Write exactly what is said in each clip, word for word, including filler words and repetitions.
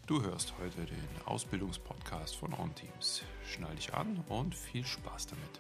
Du hörst heute den Ausbildungspodcast von OnTeams. Schnall dich an und viel Spaß damit.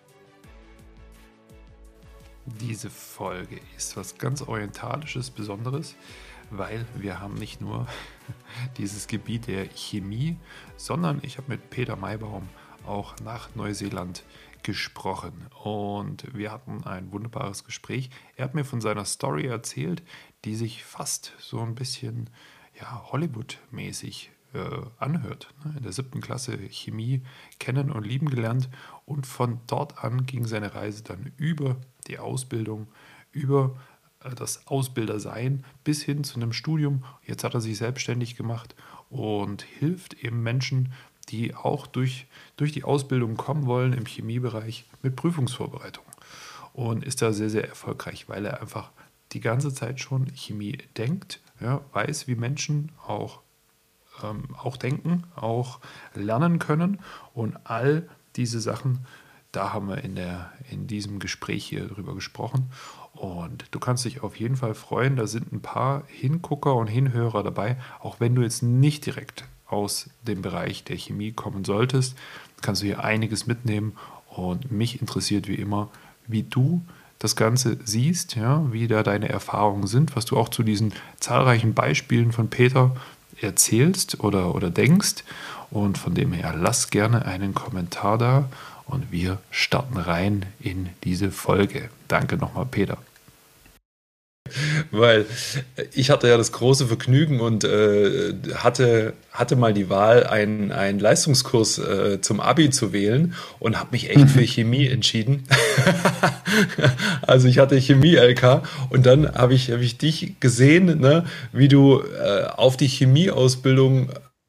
Diese Folge ist was ganz Orientalisches, Besonderes, weil wir haben nicht nur dieses Gebiet der Chemie, sondern ich habe mit Peter Maibaum auch nach Neuseeland gesprochen und wir hatten ein wunderbares Gespräch. Er hat mir von seiner Story erzählt, die sich fast so ein bisschen ja, Hollywood-mäßig äh, anhört. In der siebten Klasse Chemie kennen und lieben gelernt und von dort an ging seine Reise dann über die Ausbildung, über äh, das Ausbildersein bis hin zu einem Studium. Jetzt hat er sich selbstständig gemacht und hilft eben Menschen, die auch durch, durch die Ausbildung kommen wollen im Chemiebereich mit Prüfungsvorbereitung. Und ist da sehr, sehr erfolgreich, weil er einfach die ganze Zeit schon Chemie denkt, ja, weiß, wie Menschen auch, ähm, auch denken, auch lernen können. Und all diese Sachen, da haben wir in, der, in diesem Gespräch hier drüber gesprochen. Und du kannst dich auf jeden Fall freuen, da sind ein paar Hingucker und Hinhörer dabei, auch wenn du jetzt nicht direkt aus dem Bereich der Chemie kommen solltest, kannst du hier einiges mitnehmen und mich interessiert wie immer, wie du das Ganze siehst, ja, wie da deine Erfahrungen sind, was du auch zu diesen zahlreichen Beispielen von Peter erzählst oder, oder denkst und von dem her lass gerne einen Kommentar da und wir starten rein in diese Folge. Danke nochmal, Peter. Weil ich hatte ja das große Vergnügen und äh, hatte, hatte mal die Wahl, einen, einen Leistungskurs äh, zum Abi zu wählen und habe mich echt für Chemie entschieden. Also ich hatte Chemie-L K und dann habe ich, hab ich dich gesehen, ne, wie du äh, auf die Chemieausbildung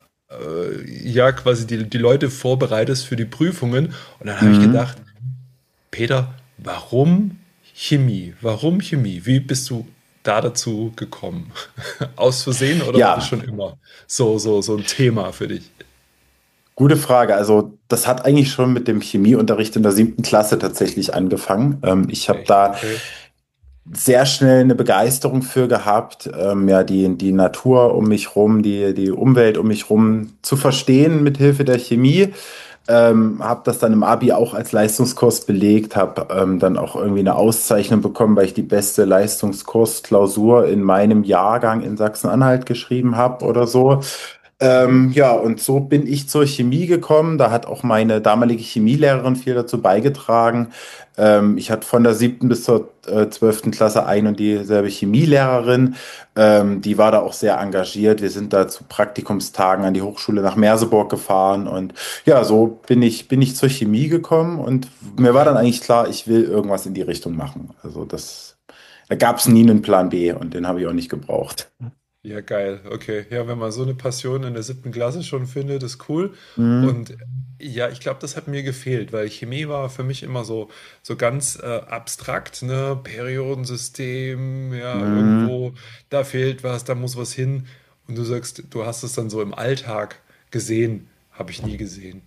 äh, ja quasi die, die Leute vorbereitest für die Prüfungen. Und dann habe ich Mhm. gedacht, Peter, warum Chemie? Warum Chemie? Wie bist du da dazu gekommen? Aus Versehen oder war das Ja, schon immer so, so, so ein Thema für dich? gute Frage. Also das hat eigentlich schon mit dem Chemieunterricht in der siebten Klasse tatsächlich angefangen. Ähm, ich habe Echt? da Okay. sehr schnell eine Begeisterung für gehabt, ähm, ja, die, die Natur um mich rum, die, die Umwelt um mich rum zu verstehen mit Hilfe der Chemie. Ähm, habe das dann im Abi auch als Leistungskurs belegt, habe ähm, dann auch irgendwie eine Auszeichnung bekommen, weil ich die beste Leistungskursklausur in meinem Jahrgang in Sachsen-Anhalt geschrieben habe oder so. Mhm. Ähm, ja, und so bin ich zur Chemie gekommen. Da hat auch meine damalige Chemielehrerin viel dazu beigetragen. Ähm, ich hatte von der siebten bis zur äh, zwölften Klasse ein und dieselbe Chemielehrerin. Ähm, die war da auch sehr engagiert. Wir sind da zu Praktikumstagen an die Hochschule nach Merseburg gefahren und ja, so bin ich, bin ich zur Chemie gekommen und mir war dann eigentlich klar, ich will irgendwas in die Richtung machen. Also das, da gab es nie einen Plan B und den habe ich auch nicht gebraucht. Ja, geil. Okay. Ja, wenn man so eine Passion in der siebten Klasse schon findet, ist cool. Mhm. Und ja, ich glaube, das hat mir gefehlt, weil Chemie war für mich immer so, so ganz äh, abstrakt, ne? Periodensystem, ja, Mhm. irgendwo, da fehlt was, da muss was hin. Und du sagst, du hast es dann so im Alltag gesehen, habe ich nie gesehen.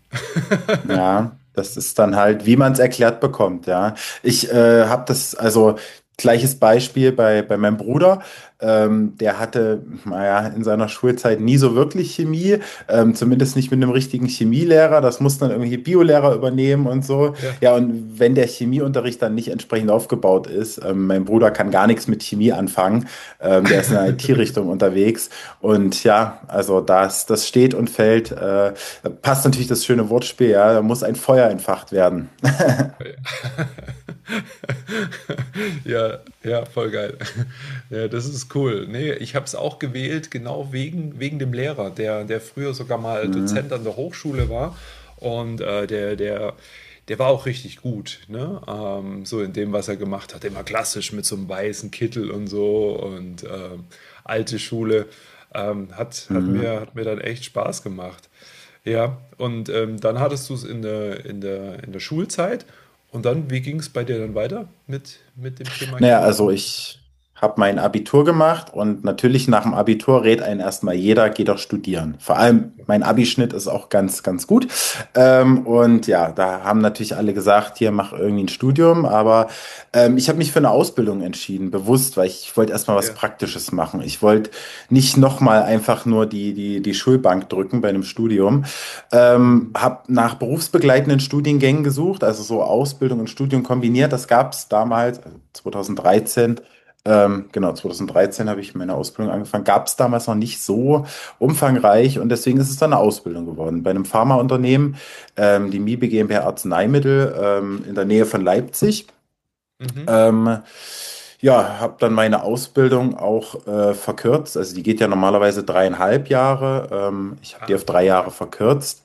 Ja, das ist dann halt, wie man es erklärt bekommt, ja. Ich äh, habe das, also gleiches Beispiel bei, bei meinem Bruder. Ähm, der hatte, naja, in seiner Schulzeit nie so wirklich Chemie, ähm, zumindest nicht mit einem richtigen Chemielehrer. Das mussten dann irgendwelche Biolehrer übernehmen und so. Ja. Ja, und wenn der Chemieunterricht dann nicht entsprechend aufgebaut ist, ähm, mein Bruder kann gar nichts mit Chemie anfangen. Ähm, der ist in der I T-Richtung unterwegs. Und ja, also das, das steht und fällt. Äh, da passt natürlich das schöne Wortspiel, ja, da muss ein Feuer entfacht werden. Ja, ja, voll geil. Ja, das ist cool. Nee, ich habe es auch gewählt, genau wegen, wegen dem Lehrer, der, der früher sogar mal Mhm. Dozent an der Hochschule war. Und äh, der, der, der war auch richtig gut, ne? Ähm, so in dem, was er gemacht hat. Immer klassisch mit so einem weißen Kittel und so und ähm, alte Schule. Ähm, hat, hat Mhm. mir, hat mir dann echt Spaß gemacht. Ja, und ähm, dann hattest du es in der, in der, in der Schulzeit. Und dann, wie ging es bei dir dann weiter mit, mit dem Thema Naja, Chemie? also ich habe mein Abitur gemacht und natürlich nach dem Abitur rät einen erstmal jeder, geh doch studieren. Vor allem mein Abischnitt ist auch ganz, ganz gut. Ähm, und ja, da haben natürlich alle gesagt, hier mach irgendwie ein Studium, aber ähm, ich habe mich für eine Ausbildung entschieden, bewusst, weil ich, ich wollte erstmal was Ja. Praktisches machen. Ich wollte nicht nochmal einfach nur die, die, die Schulbank drücken bei einem Studium. Ähm, Mhm. habe nach berufsbegleitenden Studiengängen gesucht, also so Ausbildung und Studium kombiniert. Das gab es damals, also zweitausenddreizehn. Ähm, genau, zweitausenddreizehn habe ich meine Ausbildung angefangen. Gab es damals noch nicht so umfangreich und deswegen ist es dann eine Ausbildung geworden. Bei einem Pharmaunternehmen, ähm, die Mibe GmbH Arzneimittel, ähm, in der Nähe von Leipzig. Mhm. Ähm, ja, habe dann meine Ausbildung auch äh, verkürzt. Also die geht ja normalerweise dreieinhalb Jahre. Ähm, ich habe die Ah, auf drei Jahre okay. verkürzt.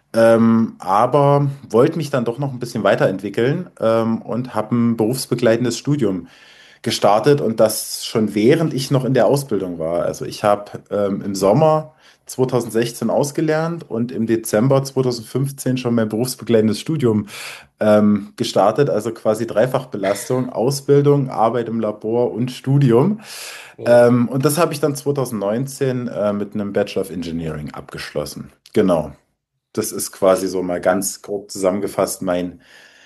Ähm, aber wollte mich dann doch noch ein bisschen weiterentwickeln ähm, und habe ein berufsbegleitendes Studium gestartet und das schon während ich noch in der Ausbildung war. Also ich habe ähm, im Sommer zweitausendsechzehn ausgelernt und im Dezember zweitausendfünfzehn schon mein berufsbegleitendes Studium ähm, gestartet, also quasi Dreifachbelastung, Ausbildung, Arbeit im Labor und Studium. Wow. Ähm, und das habe ich dann zweitausendneunzehn äh, mit einem Bachelor of Engineering abgeschlossen. Genau. Das ist quasi so mal ganz grob zusammengefasst mein,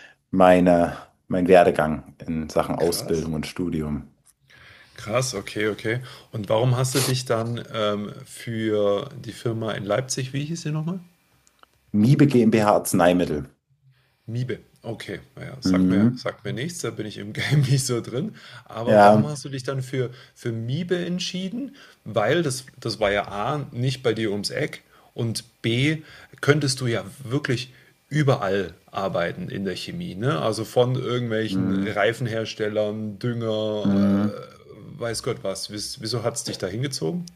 meine, mein Werdegang in Sachen Krass. Ausbildung und Studium. Krass, okay, okay. Und warum hast du dich dann ähm, für die Firma in Leipzig, wie hieß sie nochmal? Miebe GmbH Arzneimittel. Mibe. Okay, naja, sagt mir, Mhm. sagt mir nichts, da bin ich im Game nicht so drin. Aber warum Ja, hast du dich dann für, für Mibe entschieden? Weil das, das war ja A, nicht bei dir ums Eck und B, könntest du ja wirklich überall arbeiten in der Chemie, ne? Also von irgendwelchen mhm. Reifenherstellern, Dünger, Mhm. äh, weiß Gott was. Wies- Wieso hat es dich da hingezogen?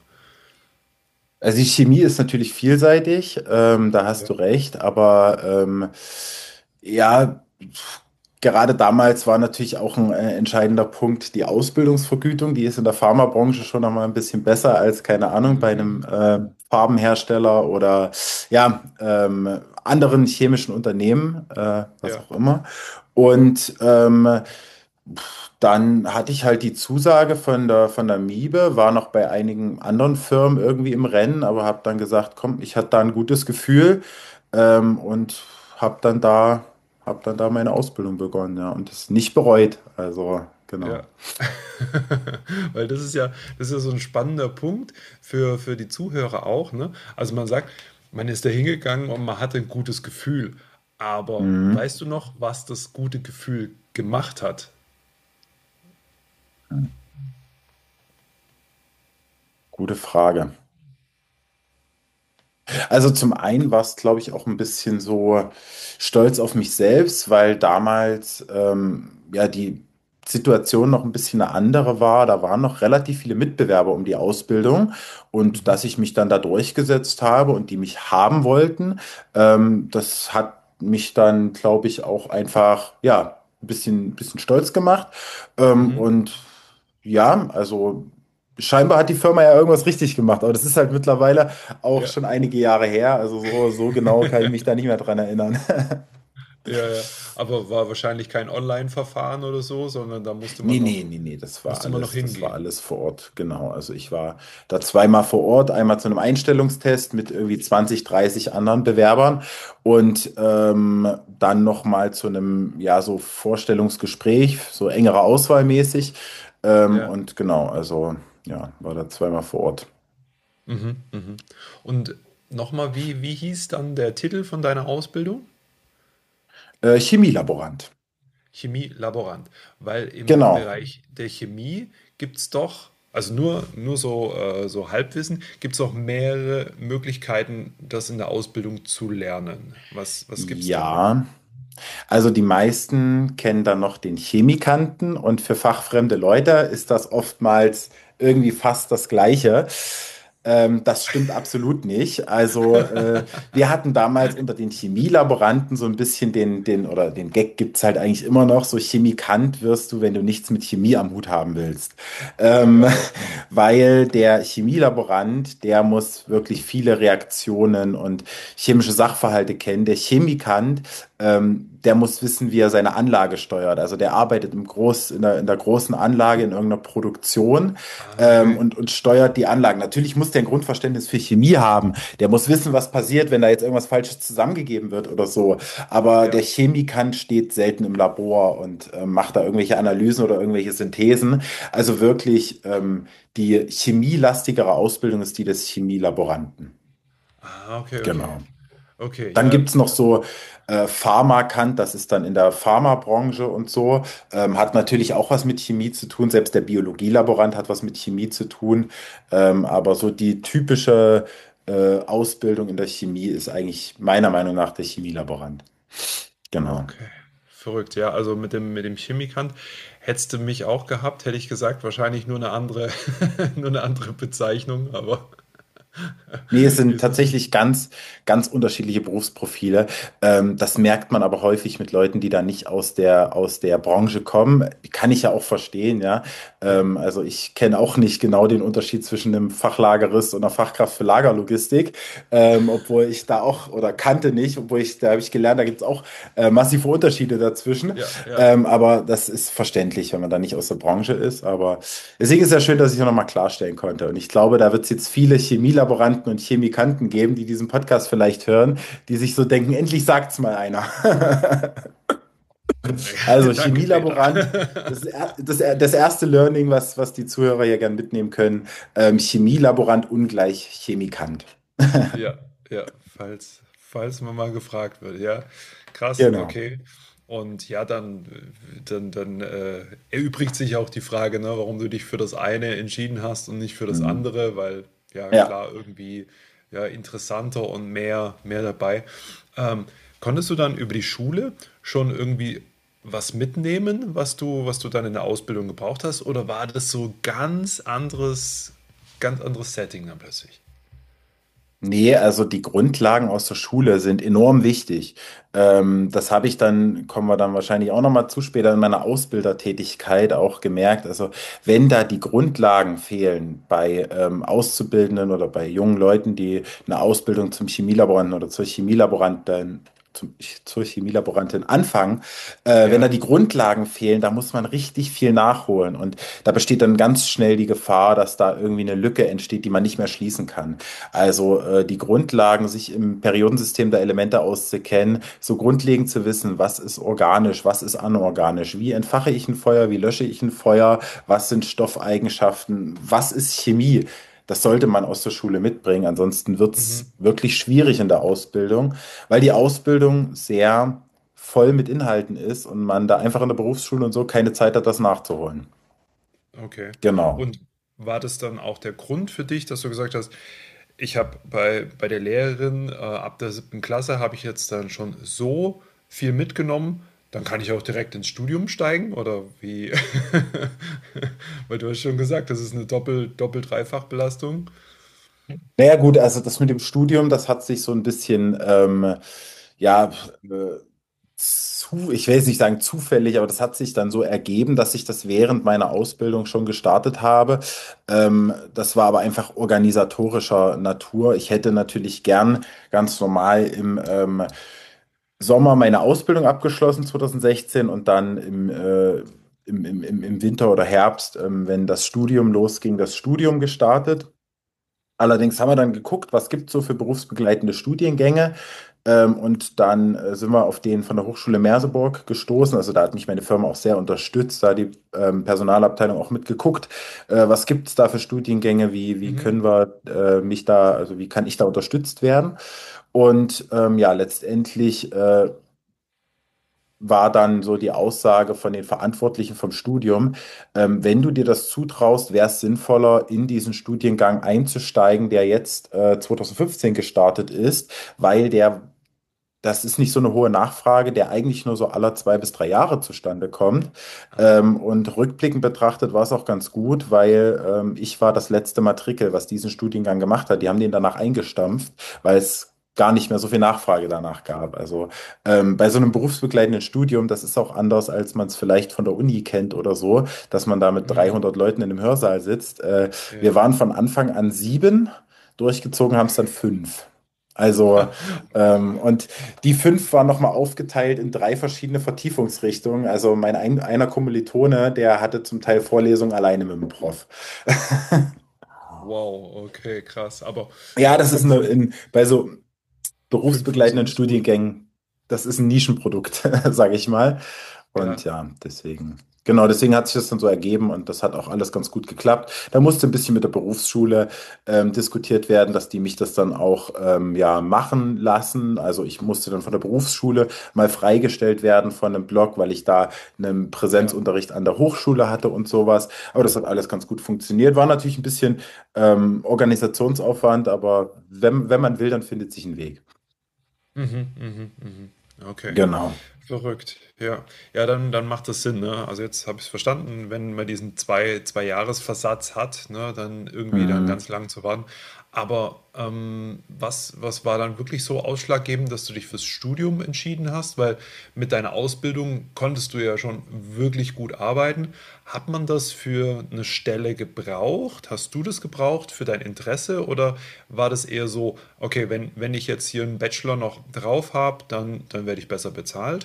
Also die Chemie ist natürlich vielseitig, ähm, da hast Ja. du recht, aber ähm, ja, gerade damals war natürlich auch ein äh, entscheidender Punkt die Ausbildungsvergütung. Die ist in der Pharmabranche schon noch mal ein bisschen besser als, keine Ahnung, bei einem Mhm. äh, Farbenhersteller oder ja, ähm, anderen chemischen Unternehmen, äh, was Ja, auch immer. Und ähm, dann hatte ich halt die Zusage von der, von der Miebe, war noch bei einigen anderen Firmen irgendwie im Rennen, aber habe dann gesagt, komm, ich hatte da ein gutes Gefühl ähm, und habe dann da, hab dann da meine Ausbildung begonnen, ja, und das nicht bereut. Also, genau. ja. Weil das ist ja, das ist ja so ein spannender Punkt für, für die Zuhörer auch, ne? Also man sagt, man ist da hingegangen und man hatte ein gutes Gefühl. Aber Mhm. weißt du noch, was das gute Gefühl gemacht hat? Gute Frage. Also zum einen war es, glaube ich, auch ein bisschen so stolz auf mich selbst, weil damals ähm, ja die Situation noch ein bisschen eine andere war. Da waren noch relativ viele Mitbewerber um die Ausbildung und Mhm. dass ich mich dann da durchgesetzt habe und die mich haben wollten, ähm, das hat mich dann, glaube ich, auch einfach ja ein bisschen, bisschen stolz gemacht. Ähm, Mhm. und ja, also scheinbar hat die Firma ja irgendwas richtig gemacht, aber das ist halt mittlerweile auch Ja. schon einige Jahre her. Also so, so genau kann ich mich da nicht mehr dran erinnern. Ja, ja. Aber war wahrscheinlich kein Online-Verfahren oder so, sondern da musste man Nee, noch, nee, nee, nee, das war musste man noch alles, das war hingehen. alles vor Ort, genau. Also ich war da zweimal vor Ort, einmal zu einem Einstellungstest mit irgendwie zwanzig, dreißig anderen Bewerbern und ähm, dann nochmal zu einem, ja, so Vorstellungsgespräch, so engere Auswahl mäßig. Ähm, Ja. und genau, also ja, war da zweimal vor Ort. Mhm. Mhm. Und nochmal, wie, wie hieß dann der Titel von deiner Ausbildung? Äh, Chemielaborant. Chemielaborant, weil im Genau. Bereich der Chemie gibt es doch, also nur, nur so, äh, so Halbwissen, gibt es auch mehrere Möglichkeiten, das in der Ausbildung zu lernen. Was, was gibt es da? Ja, also die meisten kennen dann noch den Chemikanten und für fachfremde Leute ist das oftmals irgendwie fast das Gleiche. Ähm, das stimmt absolut nicht. Also äh, wir hatten damals unter den Chemielaboranten so ein bisschen den, den oder den Gag gibt es halt eigentlich immer noch, so Chemikant wirst du, wenn du nichts mit Chemie am Hut haben willst. Ähm, Geil. weil der Chemielaborant, der muss wirklich viele Reaktionen und chemische Sachverhalte kennen. Der Chemikant, ähm, der muss wissen, wie er seine Anlage steuert. Also der arbeitet im Groß, in der, in der großen Anlage, in irgendeiner Produktion Ah, ähm, okay. und, und steuert die Anlagen. Natürlich muss der ein Grundverständnis für Chemie haben. Der muss wissen, was passiert, wenn da jetzt irgendwas Falsches zusammengegeben wird oder so. Aber der Ja. Chemikant steht selten im Labor und äh, macht da irgendwelche Analysen oder irgendwelche Synthesen. Also wirklich ähm, die chemielastigere Ausbildung ist die des Chemielaboranten. Ah, okay, okay. Genau. Okay, Dann ja. gibt es noch so äh, Pharmakant, das ist dann in der Pharmabranche und so. Ähm, hat natürlich auch was mit Chemie zu tun. Selbst der Biologielaborant hat was mit Chemie zu tun. Ähm, aber so die typische äh, Ausbildung in der Chemie ist eigentlich meiner Meinung nach der Chemielaborant. Genau. Okay. Verrückt, ja. Also mit dem, mit dem Chemikant hättest du mich auch gehabt, hätte ich gesagt, wahrscheinlich nur eine andere, nur eine andere Bezeichnung, aber Nee, es sind ist es. tatsächlich ganz, ganz unterschiedliche Berufsprofile. Ähm, das merkt man aber häufig mit Leuten, die da nicht aus der, aus der Branche kommen. Kann ich ja auch verstehen, ja. Ja. Ähm, also ich kenne auch nicht genau den Unterschied zwischen einem Fachlagerist und einer Fachkraft für Lagerlogistik, ähm, obwohl ich da auch, oder kannte nicht, obwohl ich, da habe ich gelernt, da gibt es auch äh, massive Unterschiede dazwischen. Ja, ja. Ähm, aber das ist verständlich, wenn man da nicht aus der Branche ist. Aber deswegen ist es ja schön, dass ich es nochmal klarstellen konnte. Und ich glaube, da wird es jetzt viele Chemielaboranten und Chemikanten geben, die diesen Podcast vielleicht hören, die sich so denken, endlich sagt's mal einer. Also Danke, Peter. Chemielaborant, das, ist er- das, das erste Learning, was, was die Zuhörer hier gerne mitnehmen können. Ähm, Chemielaborant ungleich Chemikant. Ja, ja, falls, falls man mal gefragt wird, ja. Krass, Genau. okay. Und ja, dann, dann, dann äh, erübrigt sich auch die Frage, ne, warum du dich für das eine entschieden hast und nicht für das Mhm. andere, weil ja Ja. klar, irgendwie ja, interessanter und mehr, mehr dabei. Ähm, konntest du dann über die Schule schon irgendwie was mitnehmen, was du, was du dann in der Ausbildung gebraucht hast, oder war das so ganz anderes, ganz anderes Setting dann plötzlich? Nee, also die Grundlagen aus der Schule sind enorm wichtig. Ähm, das habe ich dann, kommen wir dann wahrscheinlich auch nochmal zu später in meiner Ausbildertätigkeit auch gemerkt. Also wenn da die Grundlagen fehlen bei ähm, Auszubildenden oder bei jungen Leuten, die eine Ausbildung zum Chemielaboranten oder zur Chemielaborantin zum, zur Chemielaborantin anfangen, äh, wenn da Ja. die Grundlagen fehlen, da muss man richtig viel nachholen. Und da besteht dann ganz schnell die Gefahr, dass da irgendwie eine Lücke entsteht, die man nicht mehr schließen kann. Also äh, die Grundlagen, sich im Periodensystem der Elemente auszukennen, so grundlegend zu wissen, was ist organisch, was ist anorganisch, wie entfache ich ein Feuer, wie lösche ich ein Feuer, was sind Stoffeigenschaften, was ist Chemie. Das sollte man aus der Schule mitbringen, ansonsten wird es Mhm. wirklich schwierig in der Ausbildung, weil die Ausbildung sehr voll mit Inhalten ist und man da einfach in der Berufsschule und so keine Zeit hat, das nachzuholen. Okay. Genau. Und war das dann auch der Grund für dich, dass du gesagt hast, ich habe bei, bei der Lehrerin äh, ab der siebten Klasse habe ich jetzt dann schon so viel mitgenommen, dann kann ich auch direkt ins Studium steigen oder wie? Weil du hast schon gesagt, das ist eine Doppel, Doppel-Dreifach-Belastung. Naja, gut, also das mit dem Studium, das hat sich so ein bisschen, ähm, ja, äh, zu, ich will jetzt nicht sagen zufällig, aber das hat sich dann so ergeben, dass ich das während meiner Ausbildung schon gestartet habe. Ähm, das war aber einfach organisatorischer Natur. Ich hätte natürlich gern ganz normal im ähm, Sommer meine Ausbildung abgeschlossen, zwanzig sechzehn, und dann im, äh, im, im, im im Winter oder Herbst, ähm, wenn das Studium losging, das Studium gestartet. Allerdings haben wir dann geguckt, was gibt es so für berufsbegleitende Studiengänge. Ähm, und dann äh, sind wir auf den von der Hochschule Merseburg gestoßen. Also da hat mich meine Firma auch sehr unterstützt, da hat die ähm, Personalabteilung auch mitgeguckt. Äh, was gibt es da für Studiengänge? Wie, wie Mhm. können wir äh, mich da, also wie kann ich da unterstützt werden? Und ähm, ja, letztendlich äh, war dann so die Aussage von den Verantwortlichen vom Studium, ähm, wenn du dir das zutraust, wäre es sinnvoller, in diesen Studiengang einzusteigen, der jetzt äh, zwanzig fünfzehn gestartet ist, weil der, das ist nicht so eine hohe Nachfrage, der eigentlich nur so alle zwei bis drei Jahre zustande kommt. Ah, Ähm, und rückblickend betrachtet war es auch ganz gut, weil ähm, ich war das letzte Matrikel, was diesen Studiengang gemacht hat. Die haben den danach eingestampft, weil es gar nicht mehr so viel Nachfrage danach gab. Also ähm, bei so einem berufsbegleitenden Studium, das ist auch anders, als man es vielleicht von der Uni kennt oder so, dass man da mit mhm. dreihundert Leuten in einem Hörsaal sitzt. Äh, wir Ja. waren von Anfang an sieben, durchgezogen haben es dann fünf. Also, ähm, und die fünf waren nochmal aufgeteilt in drei verschiedene Vertiefungsrichtungen. Also mein ein, einer Kommilitone, der hatte zum Teil Vorlesungen alleine mit dem Prof. Wow, okay, krass. Aber Ja, auch das ist vom, eine, vom in, bei so fünf ist berufsbegleitenden nicht gut. Studiengängen, das ist ein Nischenprodukt, sage ich mal. Und Ja, ja, deswegen, genau, deswegen hat sich das dann so ergeben und das hat auch alles ganz gut geklappt. Da musste ein bisschen mit der Berufsschule ähm, diskutiert werden, dass die mich das dann auch ähm, ja, machen lassen. Also ich musste dann von der Berufsschule mal freigestellt werden von einem Blog, weil ich da einen ja. Präsenzunterricht an der Hochschule hatte und sowas. Aber das hat alles ganz gut funktioniert. War natürlich ein bisschen ähm, Organisationsaufwand, aber wenn, wenn man will, dann findet sich ein Weg. Mhm, mhm, mhm. Okay. Genau. Verrückt, ja. Ja, dann, dann macht das Sinn, ne? Also jetzt habe ich es verstanden, wenn man diesen zwei, zwei Jahresversatz hat, ne, dann irgendwie dann Mhm. ganz lang zu warten. Aber ähm, was, was war dann wirklich so ausschlaggebend, dass du dich fürs Studium entschieden hast? Weil mit deiner Ausbildung konntest du ja schon wirklich gut arbeiten. Hat man das für eine Stelle gebraucht? Hast du das gebraucht für dein Interesse? Oder war das eher so, okay, wenn, wenn ich jetzt hier einen Bachelor noch drauf habe, dann, dann werde ich besser bezahlt?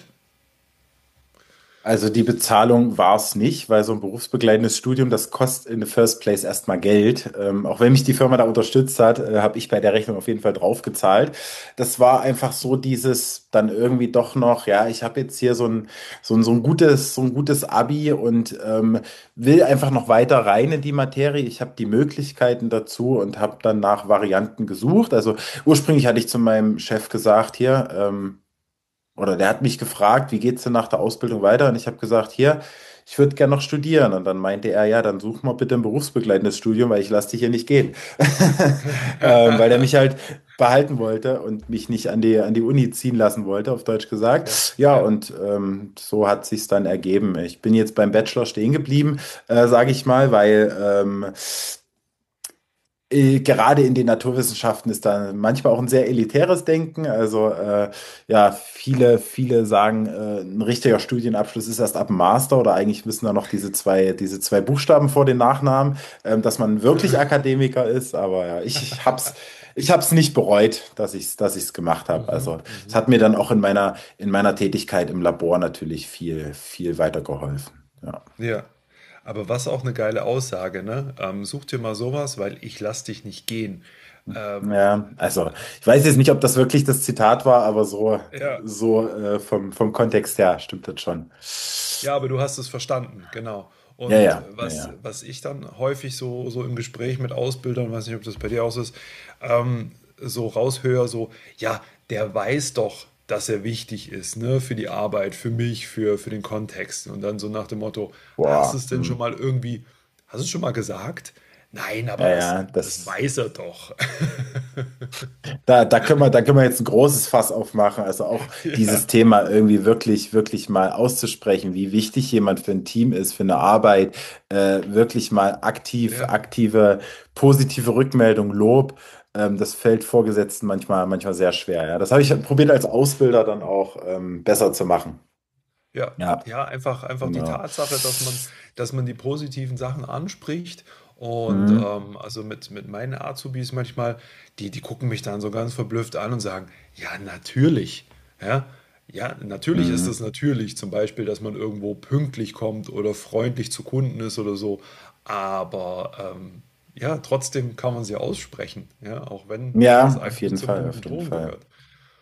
Also die Bezahlung war es nicht, weil so ein berufsbegleitendes Studium, das kostet in the first place erstmal Geld. Ähm, auch wenn mich die Firma da unterstützt hat, äh, habe ich bei der Rechnung auf jeden Fall drauf gezahlt. Das war einfach so dieses dann irgendwie doch noch, ja, ich habe jetzt hier so ein, so ein, so ein gutes, so ein gutes Abi und ähm, will einfach noch weiter rein in die Materie. Ich habe die Möglichkeiten dazu und habe dann nach Varianten gesucht. Also ursprünglich hatte ich zu meinem Chef gesagt, hier, ähm, oder der hat mich gefragt, wie geht's denn nach der Ausbildung weiter? Und ich habe gesagt, hier, ich würde gerne noch studieren. Und dann meinte er, ja, dann such mal bitte ein berufsbegleitendes Studium, weil ich lasse dich hier nicht gehen. Ähm, weil er mich halt behalten wollte und mich nicht an die, an die Uni ziehen lassen wollte, auf Deutsch Ja, gesagt. Ja, ja. und ähm, so hat sich's dann ergeben. Ich bin jetzt beim Bachelor stehen geblieben, äh, sage ich mal, weil ähm, äh, gerade in den Naturwissenschaften ist da manchmal auch ein sehr elitäres Denken. Also äh, ja, viele, viele sagen, äh, ein richtiger Studienabschluss ist erst ab dem Master oder eigentlich müssen da noch diese zwei, diese zwei Buchstaben vor den Nachnamen, ähm, dass man wirklich Akademiker ist. Aber ja, ich, ich hab's, ich hab's nicht bereut, dass ich's, dass ich's gemacht habe. Mhm, Also es mhm. hat mir dann auch in meiner, in meiner Tätigkeit im Labor natürlich viel, viel weitergeholfen. Ja. Ja. Aber was auch eine geile Aussage, ne? Ähm, such dir mal sowas, weil ich lass dich nicht gehen. Ähm, Ja, also ich weiß jetzt nicht, ob das wirklich das Zitat war, aber so, ja, so äh, vom, vom Kontext her stimmt das schon. ja, aber du hast es verstanden, genau. Ja, Und ja, ja, was, ja. was ich dann häufig so, so im Gespräch mit Ausbildern, weiß nicht, ob das bei dir auch so ist, ähm, so raushöre, so, ja, der weiß doch, dass er wichtig ist, ne, für die Arbeit, für mich, für, für den Kontext. Und dann so nach dem Motto, hast du Boah, es denn schon hm. mal irgendwie, hast du es schon mal gesagt? Nein, Ja, aber das, ja, das das, weiß er doch. da, da können wir, da können wir jetzt ein großes Fass aufmachen. Also auch dieses Ja, Thema irgendwie wirklich, wirklich mal auszusprechen, wie wichtig jemand für ein Team ist, für eine Arbeit, äh, wirklich mal aktiv, ja. aktive, positive Rückmeldung, Lob. Ähm, das fällt Vorgesetzten manchmal, manchmal sehr schwer. Ja, das habe ich probiert als Ausbilder dann auch ähm, besser zu machen. Ja, Ja, ja, einfach, einfach die genau. Tatsache, dass man, dass man die positiven Sachen anspricht. Und Mhm. ähm, also mit, mit meinen Azubis manchmal, die, die gucken mich dann so ganz verblüfft an und sagen, ja, natürlich. Ja, ja, natürlich ist Mhm. es natürlich, zum Beispiel, dass man irgendwo pünktlich kommt oder freundlich zu Kunden ist oder so. Aber ähm, ja, trotzdem kann man sie aussprechen, ja, auch wenn das Ja, auf eigentlich nicht jeden zum Fall, guten auf jeden Ton Fall. gehört.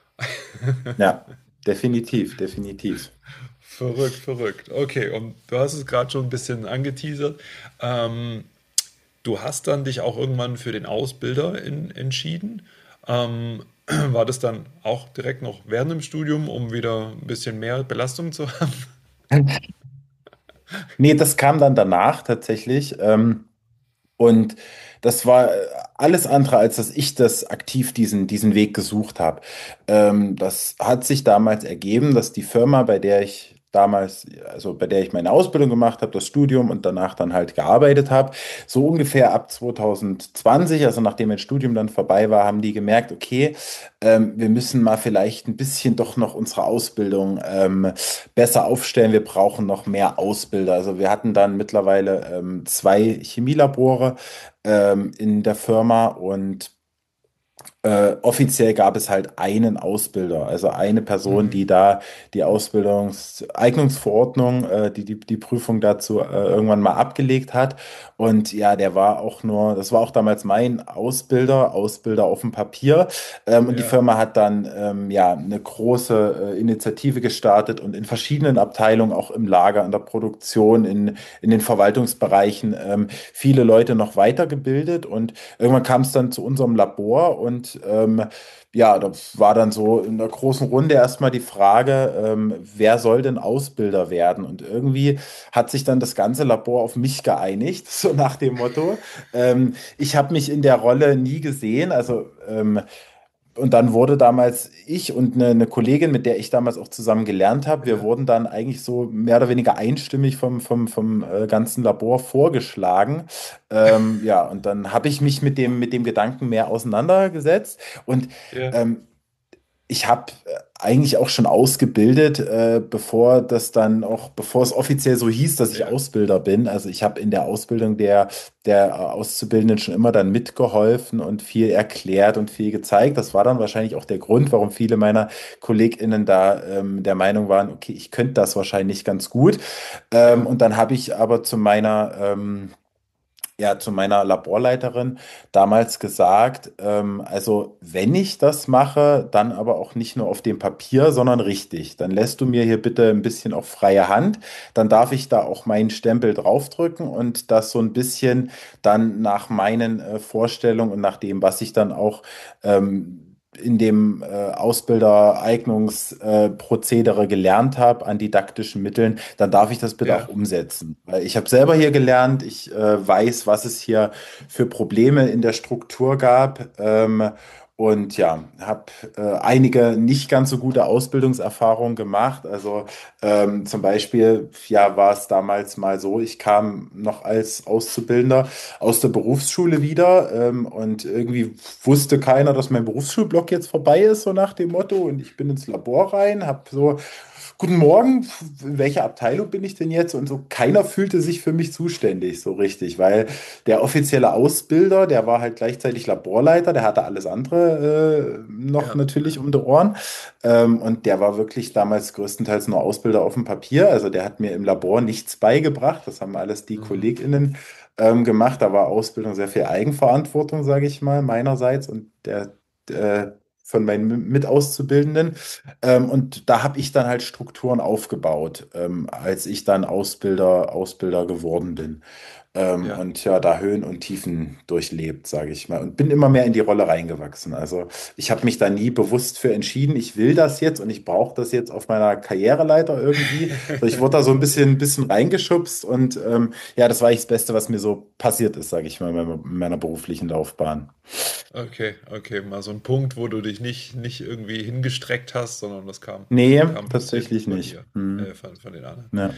Ja, definitiv, definitiv. Verrückt, verrückt. Okay, und du hast es gerade schon ein bisschen angeteasert. Ähm, du hast dann dich auch irgendwann für den Ausbilder in, entschieden. Ähm, war das dann auch direkt noch während dem Studium, um wieder ein bisschen mehr Belastung zu haben? Nee, das kam dann danach tatsächlich. Ähm, Und das war äh, alles andere, als dass ich das aktiv diesen, diesen Weg gesucht habe. Ähm, das hat sich damals ergeben, dass die Firma, bei der ich damals, also bei der ich meine Ausbildung gemacht habe, das Studium und danach dann halt gearbeitet habe, so ungefähr ab zwanzig zwanzig, also nachdem mein Studium dann vorbei war, haben die gemerkt, okay, ähm, wir müssen mal vielleicht ein bisschen doch noch unsere Ausbildung ähm, besser aufstellen. Wir brauchen noch mehr Ausbilder. Also wir hatten dann mittlerweile ähm, zwei Chemielabore ähm, in der Firma und Äh, offiziell gab es halt einen Ausbilder, also eine Person, Mhm. die da die Ausbildungseignungsverordnung, äh, die, die die Prüfung dazu äh, irgendwann mal abgelegt hat. Und ja, der war auch nur, das war auch damals mein Ausbilder, Ausbilder auf dem Papier. Ähm, und die Ja, Firma hat dann ähm, ja eine große äh, Initiative gestartet und in verschiedenen Abteilungen, auch im Lager, in der Produktion, in, in den Verwaltungsbereichen, ähm, viele Leute noch weitergebildet. Und irgendwann kam es dann zu unserem Labor und ähm, ja, da war dann so in der großen Runde erstmal die Frage, ähm, wer soll denn Ausbilder werden? Und irgendwie hat sich dann das ganze Labor auf mich geeinigt, so nach dem Motto. Ähm, ich habe mich in der Rolle nie gesehen, also ähm, und dann wurde damals ich und eine, eine Kollegin, mit der ich damals auch zusammen gelernt habe, wir ja, wurden dann eigentlich so mehr oder weniger einstimmig vom, vom, vom äh, ganzen Labor vorgeschlagen. Ähm, ja, und dann habe ich mich mit dem, mit dem Gedanken mehr auseinandergesetzt. Und ja, ähm, ich habe eigentlich auch schon ausgebildet, äh, bevor das dann auch, bevor es offiziell so hieß, dass ich ja, Ausbilder bin. Also ich habe in der Ausbildung der, der äh, Auszubildenden schon immer dann mitgeholfen und viel erklärt und viel gezeigt. Das war dann wahrscheinlich auch der Grund, warum viele meiner KollegInnen da ähm, der Meinung waren, okay, ich könnte das wahrscheinlich ganz gut. Ähm, ja, und dann habe ich aber zu meiner ähm, ja, zu meiner Laborleiterin damals gesagt, ähm, also wenn ich das mache, dann aber auch nicht nur auf dem Papier, sondern richtig. Dann lässt du mir hier bitte ein bisschen auf freie Hand. Dann darf ich da auch meinen Stempel draufdrücken und das so ein bisschen dann nach meinen äh, Vorstellungen und nach dem, was ich dann auch ähm, in dem äh, Ausbildereignungsprozedere gelernt habe an didaktischen Mitteln, dann darf ich das bitte auch ja, umsetzen. Weil ich habe selber hier gelernt, ich äh, weiß, was es hier für Probleme in der Struktur gab. Ähm, und ja, habe äh, einige nicht ganz so gute Ausbildungserfahrungen gemacht. Also ähm, zum Beispiel, ja, war es damals mal so, ich kam noch als Auszubildender aus der Berufsschule wieder ähm, und irgendwie wusste keiner, dass mein Berufsschulblock jetzt vorbei ist, so nach dem Motto. Und ich bin ins Labor rein, habe so, guten Morgen, in welcher Abteilung bin ich denn jetzt? Und so keiner fühlte sich für mich zuständig, so richtig, weil der offizielle Ausbilder, der war halt gleichzeitig Laborleiter, der hatte alles andere äh, noch ja, natürlich ja. um die Ohren. Ähm, und der war wirklich damals größtenteils nur Ausbilder auf dem Papier. Also der hat mir im Labor nichts beigebracht. Das haben alles die Mhm. KollegInnen ähm, gemacht. Da war Ausbildung sehr viel Eigenverantwortung, sage ich mal, meinerseits und der, der von meinen Mitauszubildenden. Ähm, und da habe ich dann halt Strukturen aufgebaut, ähm, als ich dann Ausbilder, Ausbilder geworden bin. Ähm, Ja. und ja, da Höhen und Tiefen durchlebt, sage ich mal. Und bin immer mehr in die Rolle reingewachsen. Also ich habe mich da nie bewusst für entschieden, ich will das jetzt und ich brauche das jetzt auf meiner Karriereleiter irgendwie. So, ich wurde da so ein bisschen, ein bisschen reingeschubst und ähm, ja, das war eigentlich das Beste, was mir so passiert ist, sage ich mal, in meiner, in meiner beruflichen Laufbahn. Okay, okay, mal so ein Punkt, wo du dich nicht, nicht irgendwie hingestreckt hast, sondern das kam, Nee, kam ein bisschen tatsächlich von nicht. dir, äh, Hm. von, von den anderen. Ja.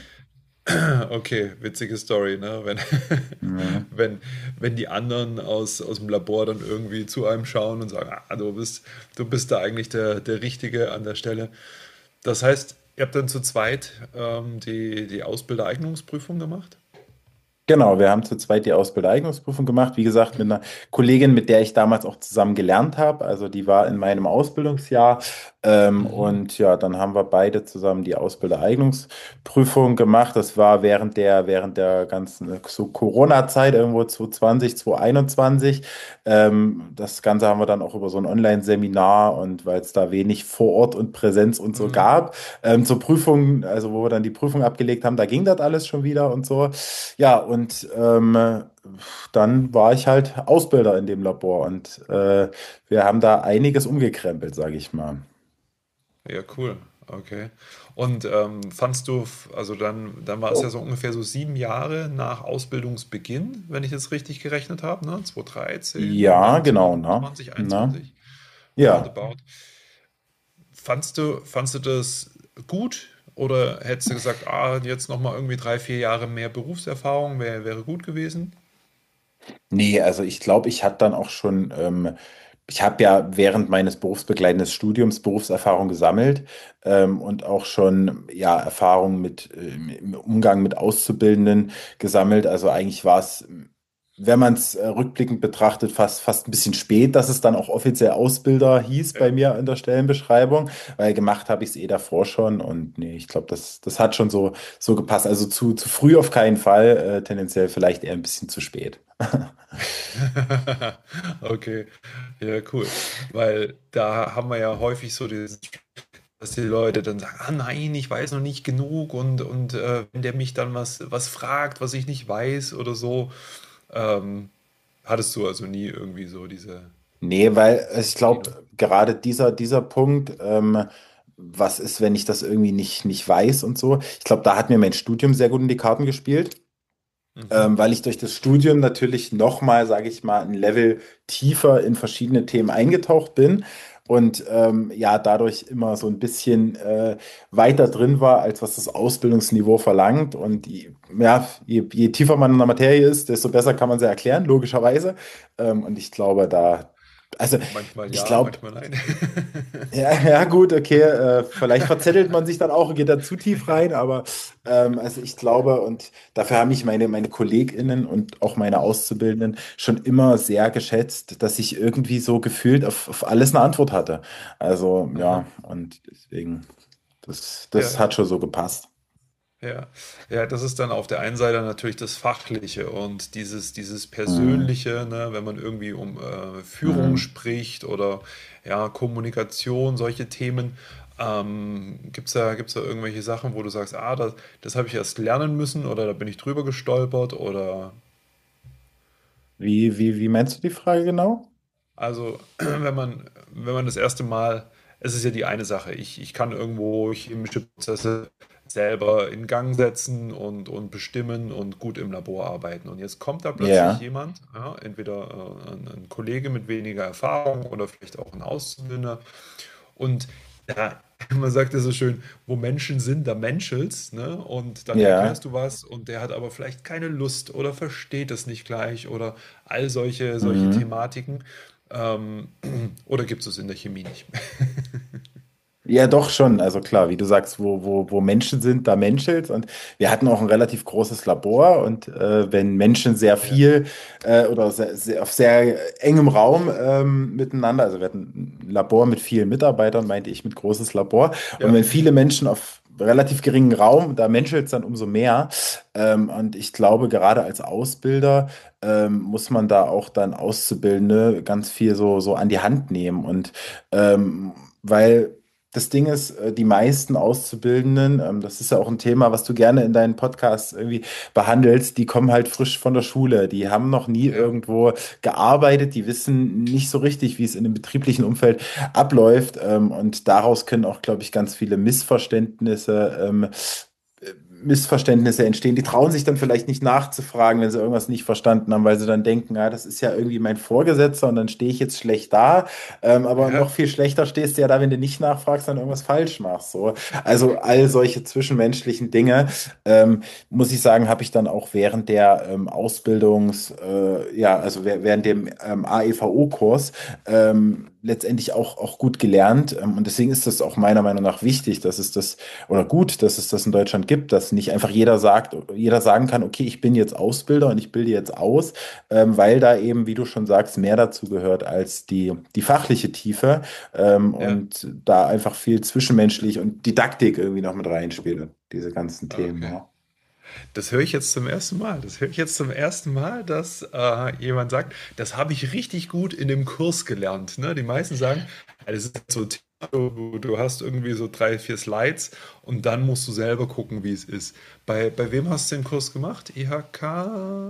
Okay, witzige Story, ne? Wenn, Ja. wenn, wenn die anderen aus, aus dem Labor dann irgendwie zu einem schauen und sagen, ah, du bist, du bist da eigentlich der, der Richtige an der Stelle. Das heißt, ihr habt dann zu zweit ähm, die, die Ausbildereignungsprüfung gemacht? Genau, wir haben zu zweit die Ausbildereignungsprüfung gemacht. Wie gesagt, mit einer Kollegin, mit der ich damals auch zusammen gelernt habe. Also die war in meinem Ausbildungsjahr. Ähm, Mhm. und ja, dann haben wir beide zusammen die Ausbildereignungsprüfung gemacht. Das war während der, während der ganzen äh, so Corona-Zeit, irgendwo zwanzig zwanzig, zwanzig einundzwanzig. Ähm, das Ganze haben wir dann auch über so ein Online-Seminar und weil es da wenig vor Ort und Präsenz und so Mhm. gab, ähm, zur Prüfung, also wo wir dann die Prüfung abgelegt haben, da ging das alles schon wieder und so. Ja, und ähm, dann war ich halt Ausbilder in dem Labor und äh, wir haben da einiges umgekrempelt, sage ich mal. Ja, cool. Okay. Und ähm, fandst du, also dann, dann war es ja so ungefähr so sieben Jahre nach Ausbildungsbeginn, wenn ich jetzt richtig gerechnet habe, ne? zwanzig dreizehn, Ja, dann genau, ne? zwanzig Na, einundzwanzig, ja. roundabout. Fandst du, fandst du das gut oder hättest du gesagt, ah, jetzt nochmal irgendwie drei, vier Jahre mehr Berufserfahrung wär, wäre gut gewesen? Nee, also ich glaube, ich hatte dann auch schon, ähm, ich habe ja während meines berufsbegleitenden Studiums Berufserfahrung gesammelt ähm, und auch schon ja Erfahrung mit ähm, im Umgang mit Auszubildenden gesammelt. Also eigentlich war es wenn man es äh, rückblickend betrachtet, fast, fast ein bisschen spät, dass es dann auch offiziell Ausbilder hieß bei Ja. mir in der Stellenbeschreibung, weil gemacht habe ich es eh davor schon und nee, ich glaube, das, das hat schon so, so gepasst. Also zu, zu früh auf keinen Fall, äh, tendenziell vielleicht eher ein bisschen zu spät. Okay, ja, cool. Weil da haben wir ja häufig so dieses, dass die Leute dann sagen, ah nein, ich weiß noch nicht genug und, und äh, wenn der mich dann was, was fragt, was ich nicht weiß oder so, ähm, hattest du also nie irgendwie so diese Nee, weil äh, ich glaube, Ziele? gerade dieser, dieser Punkt, ähm, was ist, wenn ich das irgendwie nicht, nicht weiß und so, ich glaube, da hat mir mein Studium sehr gut in die Karten gespielt. Mhm. Ähm, weil ich durch das Studium natürlich nochmal, sage ich mal, ein Level tiefer in verschiedene Themen eingetaucht bin und ähm, ja, dadurch immer so ein bisschen äh, weiter drin war, als was das Ausbildungsniveau verlangt. Und je, ja, je, je tiefer man in der Materie ist, desto besser kann man sie erklären, logischerweise. Ähm, und ich glaube, da, also Manchmal ich ja, glaube, manchmal nein. ja, ja, gut, okay. Äh, vielleicht verzettelt man sich dann auch und geht da zu tief rein, aber ähm, also ich glaube, und dafür haben mich meine, meine KollegInnen und auch meine Auszubildenden schon immer sehr geschätzt, dass ich irgendwie so gefühlt auf, auf alles eine Antwort hatte. Also, ja, Aha. und deswegen, das, das Ja, hat schon so gepasst. ja. Ja, das ist dann auf der einen Seite natürlich das Fachliche und dieses, dieses Mhm. Persönliche, ne, wenn man irgendwie um äh, Führung Mhm. spricht oder ja, Kommunikation, solche Themen. Ähm, gibt's da, gibt's da irgendwelche Sachen, wo du sagst, ah, das, das habe ich erst lernen müssen oder da bin ich drüber gestolpert oder Wie, wie, wie meinst du die Frage genau? also, wenn man, wenn man das erste Mal, es ist ja die eine Sache, ich, ich kann irgendwo chemische Prozesse selber in Gang setzen und, und bestimmen und gut im Labor arbeiten. Und jetzt kommt da plötzlich Ja, jemand, ja, entweder äh, ein, ein Kollege mit weniger Erfahrung oder vielleicht auch ein Auszubildender. Und ja, man sagt ja so schön, wo Menschen sind, da menschelt's, ne? Und dann ja. erklärst du was und der hat aber vielleicht keine Lust oder versteht es nicht gleich oder all solche, solche Mhm. Thematiken. Ähm, oder gibt es in der Chemie nicht? Ja, doch schon. Also klar, wie du sagst, wo, wo, wo Menschen sind, da menschelt's. Und wir hatten auch ein relativ großes Labor. Und äh, wenn Menschen sehr Ja, viel äh, oder sehr, sehr, auf sehr engem Raum ähm, miteinander, also wir hatten ein Labor mit vielen Mitarbeitern, meinte ich mit großes Labor. Und ja, wenn viele Menschen auf relativ geringen Raum, da menschelt's dann umso mehr. Ähm, und ich glaube, gerade als Ausbilder ähm, muss man da auch dann Auszubildende ganz viel so, so an die Hand nehmen. Und ähm, weil das Ding ist, äh, die meisten Auszubildenden, ähm, das ist ja auch ein Thema, was du gerne in deinen Podcasts irgendwie behandelst, die kommen halt frisch von der Schule. Die haben noch nie ja, irgendwo gearbeitet, die wissen nicht so richtig, wie es in dem betrieblichen Umfeld abläuft. Ähm, und daraus können auch, glaube ich, ganz viele Missverständnisse ähm, Missverständnisse entstehen. Die trauen sich dann vielleicht nicht nachzufragen, wenn sie irgendwas nicht verstanden haben, weil sie dann denken, ja, das ist ja irgendwie mein Vorgesetzter und dann stehe ich jetzt schlecht da. Ähm, aber noch ja, viel schlechter stehst du ja da, wenn du nicht nachfragst, dann irgendwas falsch machst. So. Also all solche zwischenmenschlichen Dinge, ähm, muss ich sagen, habe ich dann auch während der ähm, Ausbildungs, äh, ja, also während dem ähm, A E V O-Kurs ähm, letztendlich auch, auch gut gelernt. Ähm, und deswegen ist das auch meiner Meinung nach wichtig, dass es das oder gut, dass es das in Deutschland gibt, dass nicht einfach jeder sagt, jeder sagen kann, okay, ich bin jetzt Ausbilder und ich bilde jetzt aus, ähm, weil da eben, wie du schon sagst, mehr dazu gehört als die, die fachliche Tiefe ähm, ja. und da einfach viel zwischenmenschlich und Didaktik irgendwie noch mit reinspielt, diese ganzen Themen. Okay. Ja. Das höre ich jetzt zum ersten Mal. Das höre ich jetzt zum ersten Mal, dass äh, jemand sagt, das habe ich richtig gut in dem Kurs gelernt. Ne? Die meisten sagen, ja, das ist so ein Thema, du, du hast irgendwie so drei, vier Slides und dann musst du selber gucken, wie es ist. Bei, bei wem hast du den Kurs gemacht? I H K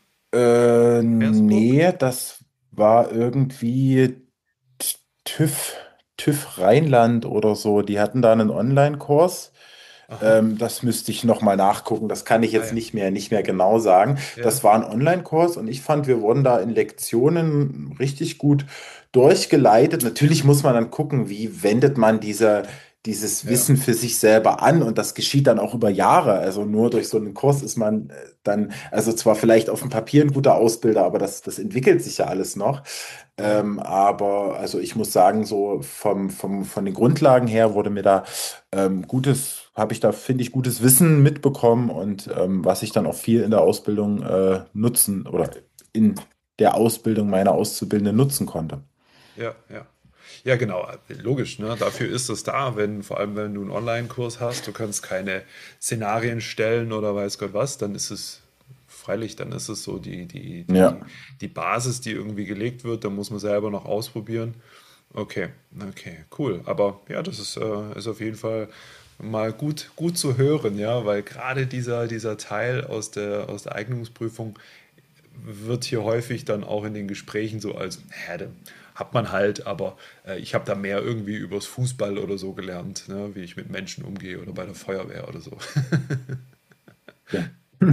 Äh, Meersburg? nee, das war irgendwie T- TÜV, TÜV Rheinland oder so. Die hatten da einen Online-Kurs. Aha. Ähm, das müsste ich nochmal nachgucken. Das kann ich Ah jetzt ja. nicht mehr, nicht mehr genau sagen. Das Ja. war ein Online-Kurs und ich fand, wir wurden da in Lektionen richtig gut durchgeleitet. Natürlich muss man dann gucken, wie wendet man diese, dieses Ja. Wissen für sich selber an und das geschieht dann auch über Jahre. Also nur durch so einen Kurs ist man äh, dann, also zwar vielleicht auf dem Papier ein guter Ausbilder, aber das, das entwickelt sich ja alles noch. Ja. Ähm, aber also ich muss sagen, so vom, vom, von den Grundlagen her wurde mir da ähm, gutes, habe ich da, finde ich, gutes Wissen mitbekommen und ähm, was ich dann auch viel in der Ausbildung äh, nutzen oder in der Ausbildung meiner Auszubildenden nutzen konnte. Ja, ja. Ja, genau, logisch, ne? Dafür ist es da, wenn, vor allem wenn du einen Online-Kurs hast, du kannst keine Szenarien stellen oder weiß Gott was, dann ist es freilich, dann ist es so die, die, Ja. die, die Basis, die irgendwie gelegt wird, da muss man selber noch ausprobieren. Okay, okay, cool. Aber ja, das ist, äh, ist auf jeden Fall mal gut, gut zu hören, ja, weil gerade dieser, dieser Teil aus der, aus der Eignungsprüfung wird hier häufig dann auch in den Gesprächen so als, hä, da hat man halt, aber äh, ich habe da mehr irgendwie übers Fußball oder so gelernt, ne, wie ich mit Menschen umgehe oder bei der Feuerwehr oder so. Ja.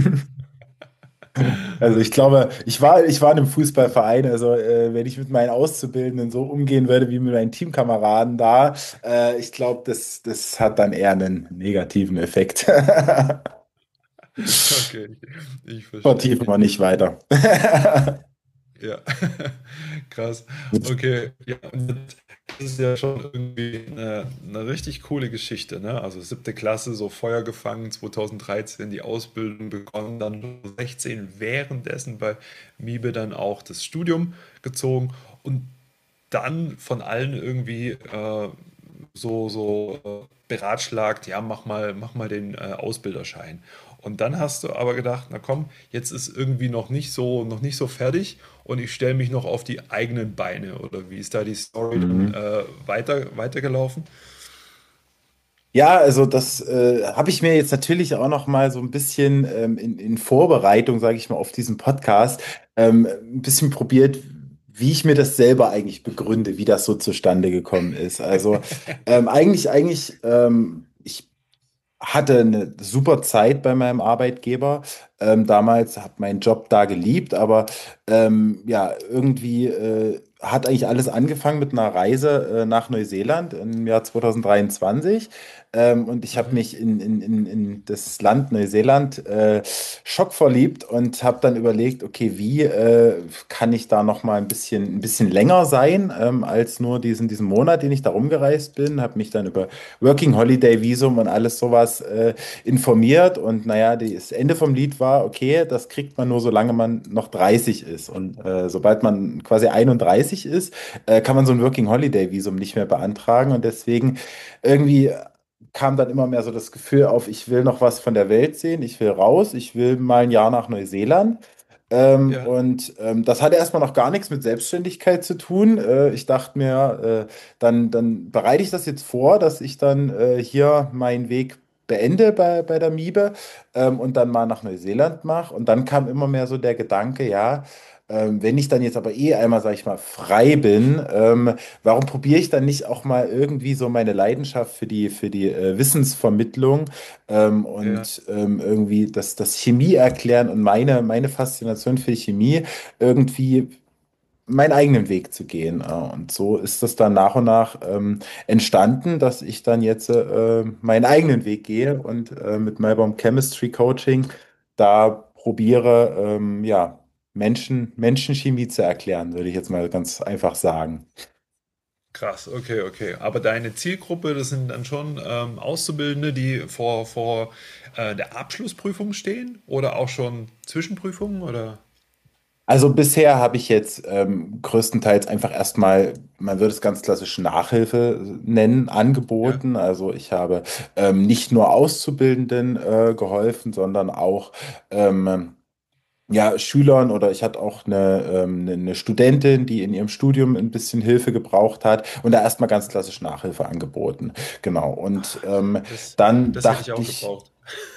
Also ich glaube, ich war, ich war in einem Fußballverein, also äh, wenn ich mit meinen Auszubildenden so umgehen würde wie mit meinen Teamkameraden da, äh, ich glaube, das, das hat dann eher einen negativen Effekt. Okay, ich Vertiefen verstehe. wir nicht weiter. Ja, krass. Okay, ja, und das ist ja schon irgendwie eine, eine richtig coole Geschichte, ne? Also siebte Klasse, so Feuer gefangen, zweitausenddreizehn die Ausbildung begonnen, dann sechzehn währenddessen bei Miebe dann auch das Studium gezogen und dann von allen irgendwie äh, so, so äh, beratschlagt, ja, mach mal, mach mal den äh, Ausbilderschein. Und dann hast du aber gedacht, na komm, jetzt ist irgendwie noch nicht so, noch nicht so fertig und ich stelle mich noch auf die eigenen Beine. Oder wie ist da die Story dann Mhm. äh, weiter, weitergelaufen? Ja, also das äh, habe ich mir jetzt natürlich auch noch mal so ein bisschen ähm, in, in Vorbereitung, sage ich mal, auf diesen Podcast ähm, ein bisschen probiert, wie ich mir das selber eigentlich begründe, wie das so zustande gekommen ist. Also ähm, eigentlich, eigentlich, ähm, ich hatte eine super Zeit bei meinem Arbeitgeber. Ähm, damals habe meinen Job da geliebt, aber ähm, ja, irgendwie äh, hat eigentlich alles angefangen mit einer Reise äh, nach Neuseeland im Jahr zwanzig dreiundzwanzig. Ähm, und ich habe Mhm. mich in, in, in, in das Land Neuseeland äh, schockverliebt und habe dann überlegt, okay, wie äh, kann ich da noch mal ein bisschen, ein bisschen länger sein ähm, als nur diesen, diesen Monat, den ich da rumgereist bin. Habe mich dann über Working Holiday Visum und alles sowas äh, informiert. Und naja, das Ende vom Lied war, okay, das kriegt man nur, solange man noch dreißig ist. Und äh, sobald man quasi einunddreißig ist, äh, kann man so ein Working Holiday Visum nicht mehr beantragen. Und deswegen irgendwie kam dann immer mehr so das Gefühl auf, ich will noch was von der Welt sehen, ich will raus, ich will mal ein Jahr nach Neuseeland. Ähm, Ja, und ähm, das hatte erstmal noch gar nichts mit Selbstständigkeit zu tun. Äh, ich dachte mir, äh, dann, dann bereite ich das jetzt vor, dass ich dann äh, hier meinen Weg beende bei, bei der Miebe ähm, und dann mal nach Neuseeland mache. Und dann kam immer mehr so der Gedanke, ja, ähm, wenn ich dann jetzt aber eh einmal, sag ich mal, frei bin, ähm, warum probiere ich dann nicht auch mal irgendwie so meine Leidenschaft für die, für die äh, Wissensvermittlung ähm, ja, und ähm, irgendwie das, das Chemie erklären und meine, meine Faszination für Chemie irgendwie meinen eigenen Weg zu gehen. Äh, Und so ist das dann nach und nach ähm, entstanden, dass ich dann jetzt äh, meinen eigenen Weg gehe und äh, mit Malbolm Chemistry Coaching da probiere, ähm, ja, Menschen, Menschenchemie zu erklären, würde ich jetzt mal ganz einfach sagen. krass, okay, okay. Aber deine Zielgruppe, das sind dann schon ähm, Auszubildende, die vor, vor äh, der Abschlussprüfung stehen oder auch schon Zwischenprüfungen oder? Also bisher habe ich jetzt ähm, größtenteils einfach erstmal, man würde es ganz klassisch Nachhilfe nennen, Ja. angeboten. Also ich habe ähm, nicht nur Auszubildenden äh, geholfen, sondern auch ähm, ja, Schülern oder ich hatte auch eine, ähm, eine eine Studentin, die in ihrem Studium ein bisschen Hilfe gebraucht hat und da erstmal ganz klassisch Nachhilfe angeboten. Genau. Und ähm, Das, dann das hätte ich dachte auch ich, gebraucht.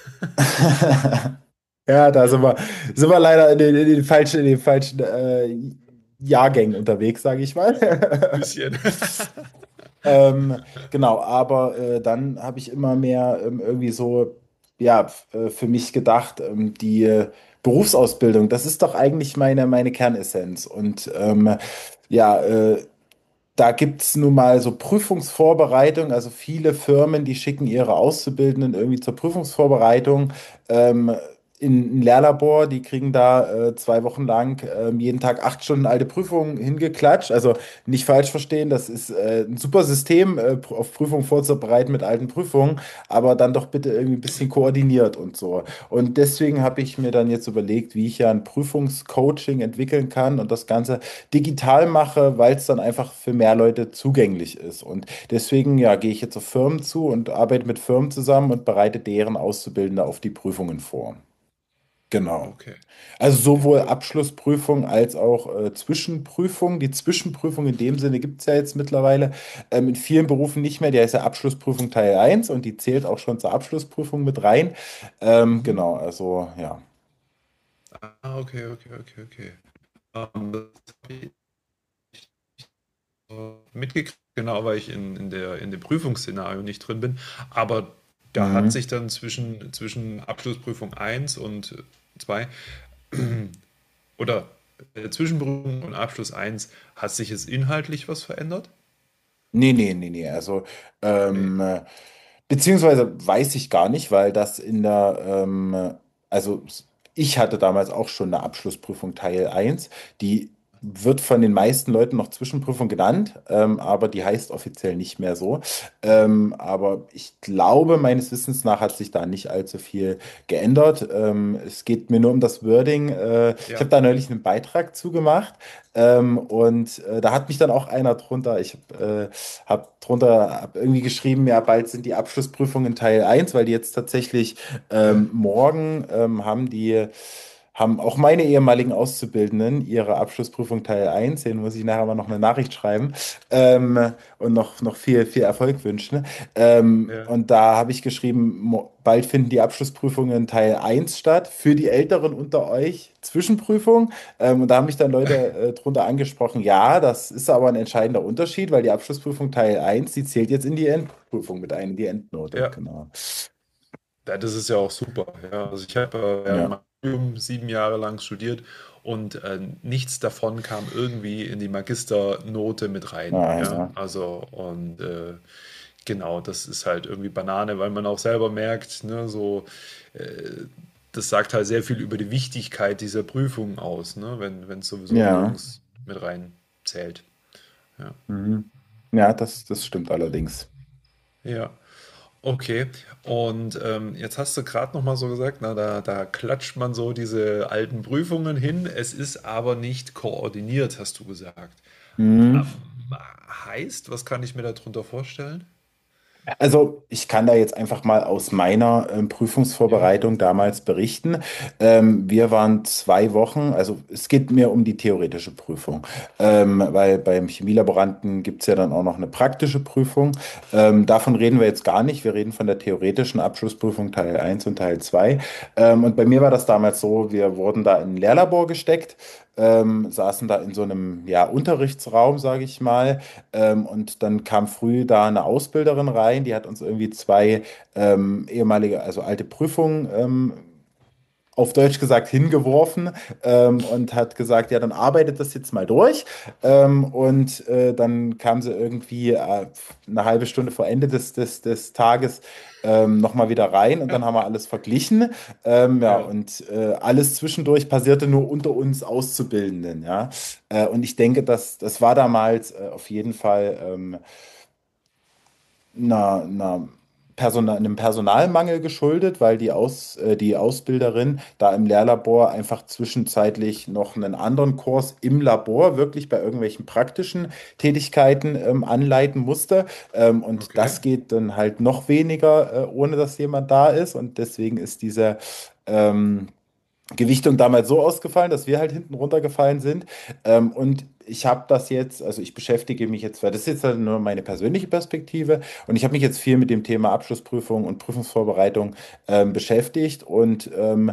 ja, da sind wir, sind wir leider in den, in den falschen, in den falschen äh, Jahrgängen unterwegs, sage ich mal. Bisschen. Ähm, genau, aber äh, dann habe ich immer mehr ähm, irgendwie so, ja, f- äh, für mich gedacht, ähm, die äh, Berufsausbildung, das ist doch eigentlich meine, meine Kernessenz. Und ähm, ja, äh, da gibt es nun mal so Prüfungsvorbereitung, also viele Firmen, die schicken ihre Auszubildenden irgendwie zur Prüfungsvorbereitung. Ähm, in ein Lehrlabor, die kriegen da äh, zwei Wochen lang ähm, jeden Tag acht Stunden alte Prüfungen hingeklatscht. Also nicht falsch verstehen, das ist äh, ein super System, äh, auf Prüfungen vorzubereiten mit alten Prüfungen, aber dann doch bitte irgendwie ein bisschen koordiniert und so. Und deswegen habe ich mir dann jetzt überlegt, wie ich ja ein Prüfungscoaching entwickeln kann und das Ganze digital mache, weil es dann einfach für mehr Leute zugänglich ist. Und deswegen, ja, gehe ich jetzt auf Firmen zu und arbeite mit Firmen zusammen und bereite deren Auszubildende auf die Prüfungen vor. Genau. Okay. Also Ja, sowohl cool. Abschlussprüfung als auch äh, Zwischenprüfung. Die Zwischenprüfung in dem Sinne gibt es ja jetzt mittlerweile ähm, in vielen Berufen nicht mehr. Die heißt ja Abschlussprüfung Teil eins und die zählt auch schon zur Abschlussprüfung mit rein. Ähm, Mhm. genau, also ja. Ah, okay, okay, okay, okay. Ähm, das habe ich äh, mitgekriegt, genau, weil ich in, in der, in dem Prüfungsszenario nicht drin bin. Aber da hat Mhm. sich dann zwischen, zwischen Abschlussprüfung eins und zwei oder äh, Zwischenprüfung und Abschluss eins hat sich jetzt inhaltlich was verändert? Nee, nee, nee, nee. Also, Okay. ähm, äh, beziehungsweise weiß ich gar nicht, weil das in der, ähm, also ich hatte damals auch schon eine Abschlussprüfung Teil eins. Die wird von den meisten Leuten noch Zwischenprüfung genannt, ähm, aber die heißt offiziell nicht mehr so. Ähm, aber ich glaube, meines Wissens nach hat sich da nicht allzu viel geändert. Ähm, es geht mir nur um das Wording. Äh, ich habe Ja. da neulich einen Beitrag zugemacht. Ähm, und äh, da hat mich dann auch einer drunter, ich habe äh, hab drunter hab irgendwie geschrieben, ja, bald sind die Abschlussprüfungen Teil eins, weil die jetzt tatsächlich Okay. ähm, morgen ähm, haben die, haben auch meine ehemaligen Auszubildenden ihre Abschlussprüfung Teil eins. Denen muss ich nachher mal noch eine Nachricht schreiben ähm, und noch, noch viel, viel Erfolg wünschen. Ähm, Ja. und da habe ich geschrieben, mo- bald finden die Abschlussprüfungen Teil eins statt. Für die Älteren unter euch Zwischenprüfung. Ähm, und da haben mich dann Leute äh, drunter angesprochen, ja, das ist aber ein entscheidender Unterschied, weil die Abschlussprüfung Teil eins, die zählt jetzt in die Endprüfung mit ein, in die Endnote. Ja. Genau. Ja, das ist ja auch super. Ja, also ich habe äh, während Ja. meinem Studium sieben Jahre lang studiert und äh, nichts davon kam irgendwie in die Magisternote mit rein. Ah, Ja, ja. also und äh, genau, das ist halt irgendwie Banane, weil man auch selber merkt, ne, so äh, das sagt halt sehr viel über die Wichtigkeit dieser Prüfung aus, ne, wenn wenn es sowieso Ja. nirgends mit rein zählt. Ja. Mhm. Ja, das, das stimmt allerdings. Ja. Okay, und ähm, jetzt hast du gerade noch mal so gesagt, na, da, da klatscht man so diese alten Prüfungen hin. Es ist aber nicht koordiniert, hast du gesagt. Mhm. Ähm, heißt, was kann ich mir darunter vorstellen? Also ich kann da jetzt einfach mal aus meiner ähm, Ja, Prüfungsvorbereitung damals berichten. Ähm, wir waren zwei Wochen, also es geht mir um die theoretische Prüfung, ähm, weil beim Chemielaboranten gibt es ja dann auch noch eine praktische Prüfung. Ähm, davon reden wir jetzt gar nicht. Wir reden von der theoretischen Abschlussprüfung Teil eins und Teil zwei. Ähm, und bei mir war das damals so, wir wurden da in ein Lehrlabor gesteckt, ähm, saßen da in so einem ja, Unterrichtsraum, sage ich mal. Ähm, und dann kam früh da eine Ausbilderin rein, die hat uns irgendwie zwei ähm, ehemalige, also alte Prüfungen ähm, auf Deutsch gesagt hingeworfen ähm, und hat gesagt, ja, dann arbeitet das jetzt mal durch. Ähm, und äh, dann kam sie irgendwie äh, eine halbe Stunde vor Ende des, des, des Tages ähm, nochmal wieder rein und dann haben wir alles verglichen. Ähm, ja, ja, und äh, alles zwischendurch passierte nur unter uns Auszubildenden. Ja? Äh, und ich denke, dass das war damals äh, auf jeden Fall ähm, einer, einer Personal, einem Personalmangel geschuldet, weil die, Aus, äh, die Ausbilderin da im Lehrlabor einfach zwischenzeitlich noch einen anderen Kurs im Labor wirklich bei irgendwelchen praktischen Tätigkeiten ähm, anleiten musste. Ähm, und okay. das geht dann halt noch weniger, äh, ohne dass jemand da ist. Und deswegen ist diese ähm, Gewichtung damals so ausgefallen, dass wir halt hinten runtergefallen sind. Ähm, und ich habe das jetzt, also ich beschäftige mich jetzt, weil das ist jetzt halt nur meine persönliche Perspektive und ich habe mich jetzt viel mit dem Thema Abschlussprüfung und Prüfungsvorbereitung ähm, beschäftigt und ähm,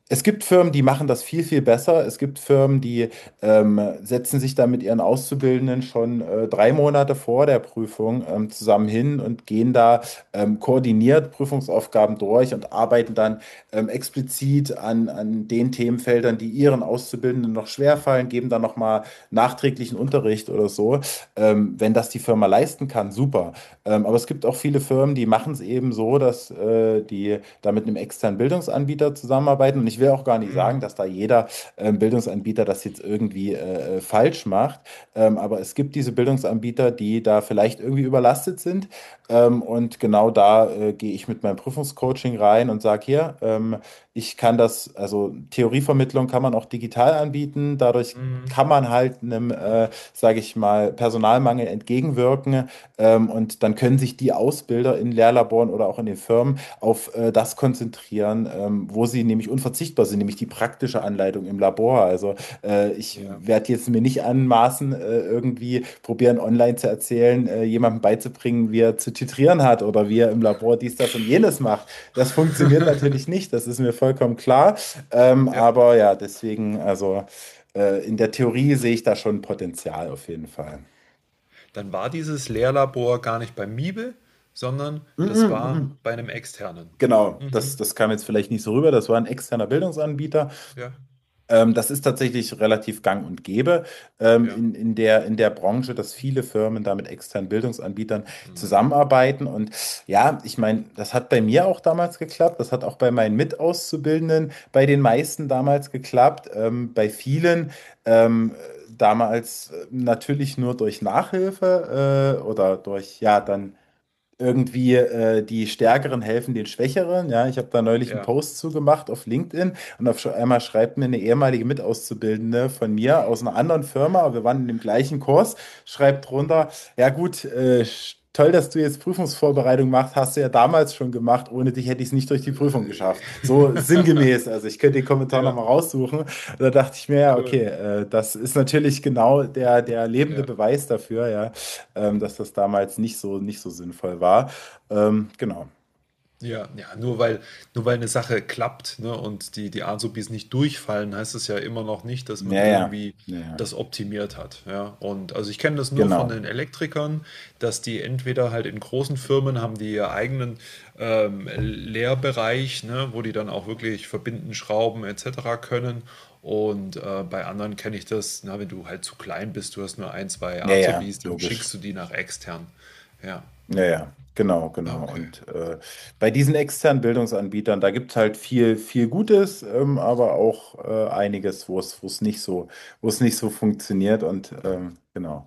Es gibt Firmen, die machen das viel, viel besser. Es gibt Firmen, die ähm, setzen sich da mit ihren Auszubildenden schon äh, drei Monate vor der Prüfung ähm, zusammen hin und gehen da ähm, koordiniert Prüfungsaufgaben durch und arbeiten dann ähm, explizit an, an den Themenfeldern, die ihren Auszubildenden noch schwerfallen, geben dann nochmal nachträglichen Unterricht oder so. Ähm, wenn das die Firma leisten kann, super. Ähm, aber es gibt auch viele Firmen, die machen es eben so, dass äh, die da mit einem externen Bildungsanbieter zusammenarbeiten. Und ich will auch gar nicht sagen, Mhm. dass da jeder ähm, Bildungsanbieter das jetzt irgendwie äh, falsch macht. Ähm, aber es gibt diese Bildungsanbieter, die da vielleicht irgendwie überlastet sind. Ähm, und genau da äh, gehe ich mit meinem Prüfungscoaching rein und sage hier, ähm, ich kann das, also Theorievermittlung kann man auch digital anbieten. Dadurch Mhm. kann man halt einem, äh, sage ich mal, Personalmangel entgegenwirken. Ähm, und dann können sich die Ausbilder in Lehrlaboren oder auch in den Firmen auf äh, das konzentrieren, ähm, wo sie nämlich unverzichtbar sind, nämlich die praktische Anleitung im Labor. Also äh, ich Ja. werde jetzt mir nicht anmaßen, äh, irgendwie probieren online zu erzählen, äh, jemandem beizubringen, wie er zu titrieren hat oder wie er im Labor dies, das und jenes macht. Das funktioniert natürlich nicht, das ist mir vollkommen klar. Ähm, Ja. aber ja, deswegen, also äh, in der Theorie sehe ich da schon Potenzial auf jeden Fall. Dann war dieses Lehrlabor gar nicht bei Miebe, sondern Mm, das mm, war mm. bei einem externen. Genau, das, Mhm. das kam jetzt vielleicht nicht so rüber. Das war ein externer Bildungsanbieter. Ja, Ähm, das ist tatsächlich relativ gang und gäbe ähm, ja. in, in der, in der Branche, dass viele Firmen da mit externen Bildungsanbietern Mhm. zusammenarbeiten. Und ja, ich meine, das hat bei mir auch damals geklappt. Das hat auch bei meinen Mitauszubildenden bei den meisten damals geklappt. Ähm, bei vielen ähm, damals äh, natürlich nur durch Nachhilfe äh, oder durch, ja, dann irgendwie äh, die Stärkeren helfen den Schwächeren. Ja, ich habe da neulich einen Ja. Post zugemacht auf LinkedIn und auf einmal schreibt mir eine ehemalige Mitauszubildende von mir aus einer anderen Firma, wir waren in dem gleichen Kurs, schreibt drunter, ja gut, äh, toll, dass du jetzt Prüfungsvorbereitung machst, hast du ja damals schon gemacht, ohne dich hätte ich es nicht durch die Prüfung geschafft. So sinngemäß, also ich könnte den Kommentar Ja, nochmal raussuchen. Da dachte ich mir, ja, cool. okay, äh, das ist natürlich genau der, der lebende Ja. Beweis dafür, ja, ähm, dass das damals nicht so, nicht so sinnvoll war. Ähm, genau. Ja, ja, nur weil, nur weil eine Sache klappt, ne, und die, die Azubis nicht durchfallen, heißt es ja immer noch nicht, dass man Ja, ja, irgendwie ja, ja. das optimiert hat. Ja. Und also ich kenne das nur von Genau. den Elektrikern, dass die entweder halt in großen Firmen haben die ihr eigenen ähm, Lehrbereich, ne, wo die dann auch wirklich verbinden, schrauben et cetera können. Und äh, bei anderen kenne ich das, na, wenn du halt zu klein bist, du hast nur ein, zwei Ja, ja, Azubis, dann logisch. schickst du die nach extern. Ja, Ja, ja, genau, genau. okay. Und äh, bei diesen externen Bildungsanbietern, da gibt es halt viel, viel Gutes, ähm, aber auch äh, einiges, wo es, wo es nicht so, wo es nicht so funktioniert. Und ähm, genau.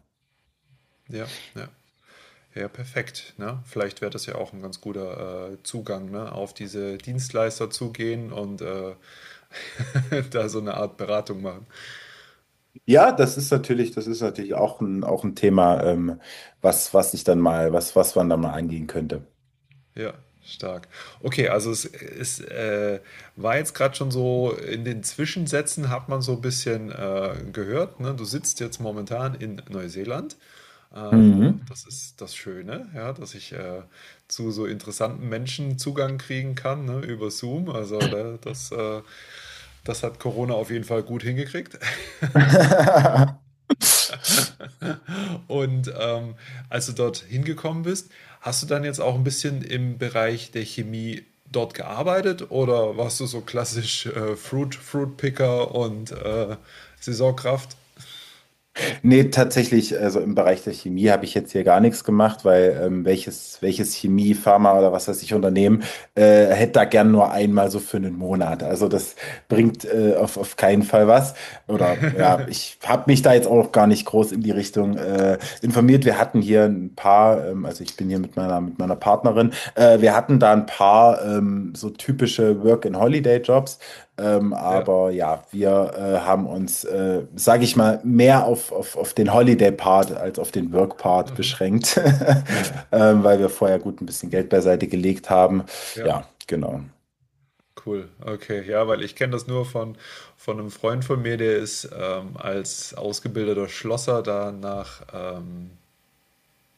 Ja, ja. Ja, perfekt. Ne? Vielleicht wäre das ja auch ein ganz guter äh, Zugang, ne? Auf diese Dienstleister zugehen und äh, da so eine Art Beratung machen. Ja, das ist natürlich, das ist natürlich auch ein, auch ein Thema, ähm, was, was ich dann mal, was, was man dann mal angehen könnte. Ja, stark. Okay, also es, es äh, war jetzt gerade schon so, in den Zwischensätzen hat man so ein bisschen äh, gehört, ne? Du sitzt jetzt momentan in Neuseeland. Ähm, Mhm. das ist das Schöne, ja, dass ich äh, zu so interessanten Menschen Zugang kriegen kann, ne, über Zoom. Also da, das, äh, das hat Corona auf jeden Fall gut hingekriegt. Und ähm, als du dort hingekommen bist, hast du dann jetzt auch ein bisschen im Bereich der Chemie dort gearbeitet oder warst du so klassisch äh, Fruit, Fruit Picker und äh, Saisonkraft? Nee, tatsächlich, also im Bereich der Chemie habe ich jetzt hier gar nichts gemacht, weil ähm, welches, welches Chemie, Pharma oder was weiß ich Unternehmen äh, hätte da gern nur einmal so für einen Monat. Also das bringt äh, auf, auf keinen Fall was. Oder ja, ich habe mich da jetzt auch gar nicht groß in die Richtung äh, informiert. Wir hatten hier ein paar, ähm, also ich bin hier mit meiner, mit meiner Partnerin, äh, wir hatten da ein paar ähm, so typische Work-and-Holiday-Jobs. Ähm, Ja. aber ja, wir äh, haben uns, äh, sage ich mal, mehr auf, auf, auf den Holiday-Part als auf den Work-Part Mhm. beschränkt, ähm, weil wir vorher gut ein bisschen Geld beiseite gelegt haben. Ja. Ja, genau. Cool, okay. Ja, weil ich kenne das nur von, von einem Freund von mir, der ist ähm, als ausgebildeter Schlosser da nach, ähm,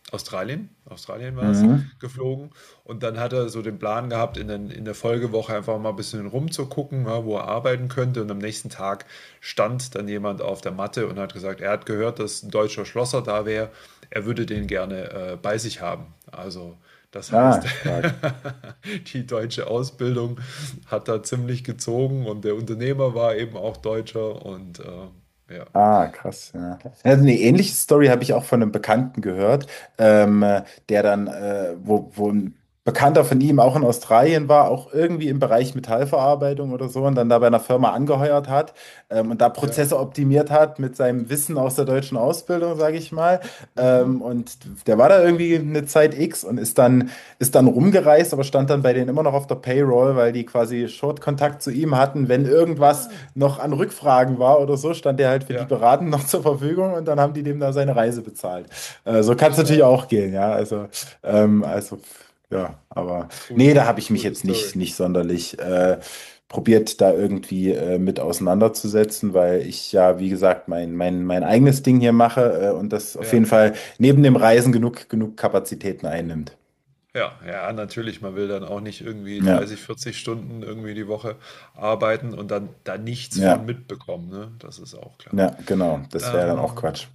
Australien, Australien war es, Mhm. geflogen. Und dann hat er so den Plan gehabt, in, den, in der Folgewoche einfach mal ein bisschen rumzugucken, ja, wo er arbeiten könnte. Und am nächsten Tag stand dann jemand auf der Matte und hat gesagt, er hat gehört, dass ein deutscher Schlosser da wäre. Er würde den gerne äh, bei sich haben. Also das heißt, Ah, stark. die deutsche Ausbildung hat da ziemlich gezogen und der Unternehmer war eben auch Deutscher und äh, ja, Ah, krass, ja. Also eine ähnliche Story habe ich auch von einem Bekannten gehört, ähm, äh, der dann, äh, wo, wo ein Bekannter von ihm auch in Australien war, auch irgendwie im Bereich Metallverarbeitung oder so und dann da bei einer Firma angeheuert hat, ähm, und da ja. Prozesse optimiert hat mit seinem Wissen aus der deutschen Ausbildung, sage ich mal. Mhm. Ähm, und der war da irgendwie eine Zeit X und ist dann, ist dann rumgereist, aber stand dann bei denen immer noch auf der Payroll, weil die quasi Short-Kontakt zu ihm hatten, wenn irgendwas Ah, noch an Rückfragen war oder so, stand der halt für die ja, Beraten noch zur Verfügung und dann haben die dem da seine Reise bezahlt. Äh, so kann es natürlich stark. auch gehen, ja. Also, ähm, also ja, aber nee, Coole, da habe ich mich coole jetzt nicht, Story. nicht sonderlich äh, probiert, da irgendwie äh, mit auseinanderzusetzen, weil ich ja, wie gesagt, mein, mein, mein eigenes Ding hier mache äh, und das auf Ja, jeden Fall neben dem Reisen genug, genug Kapazitäten einnimmt. ja, ja, natürlich. Man will dann auch nicht irgendwie Ja, dreißig, vierzig Stunden irgendwie die Woche arbeiten und dann da nichts von ja, mitbekommen, ne? Das ist auch klar. ja, genau. Das wäre dann auch Ähm, Quatsch.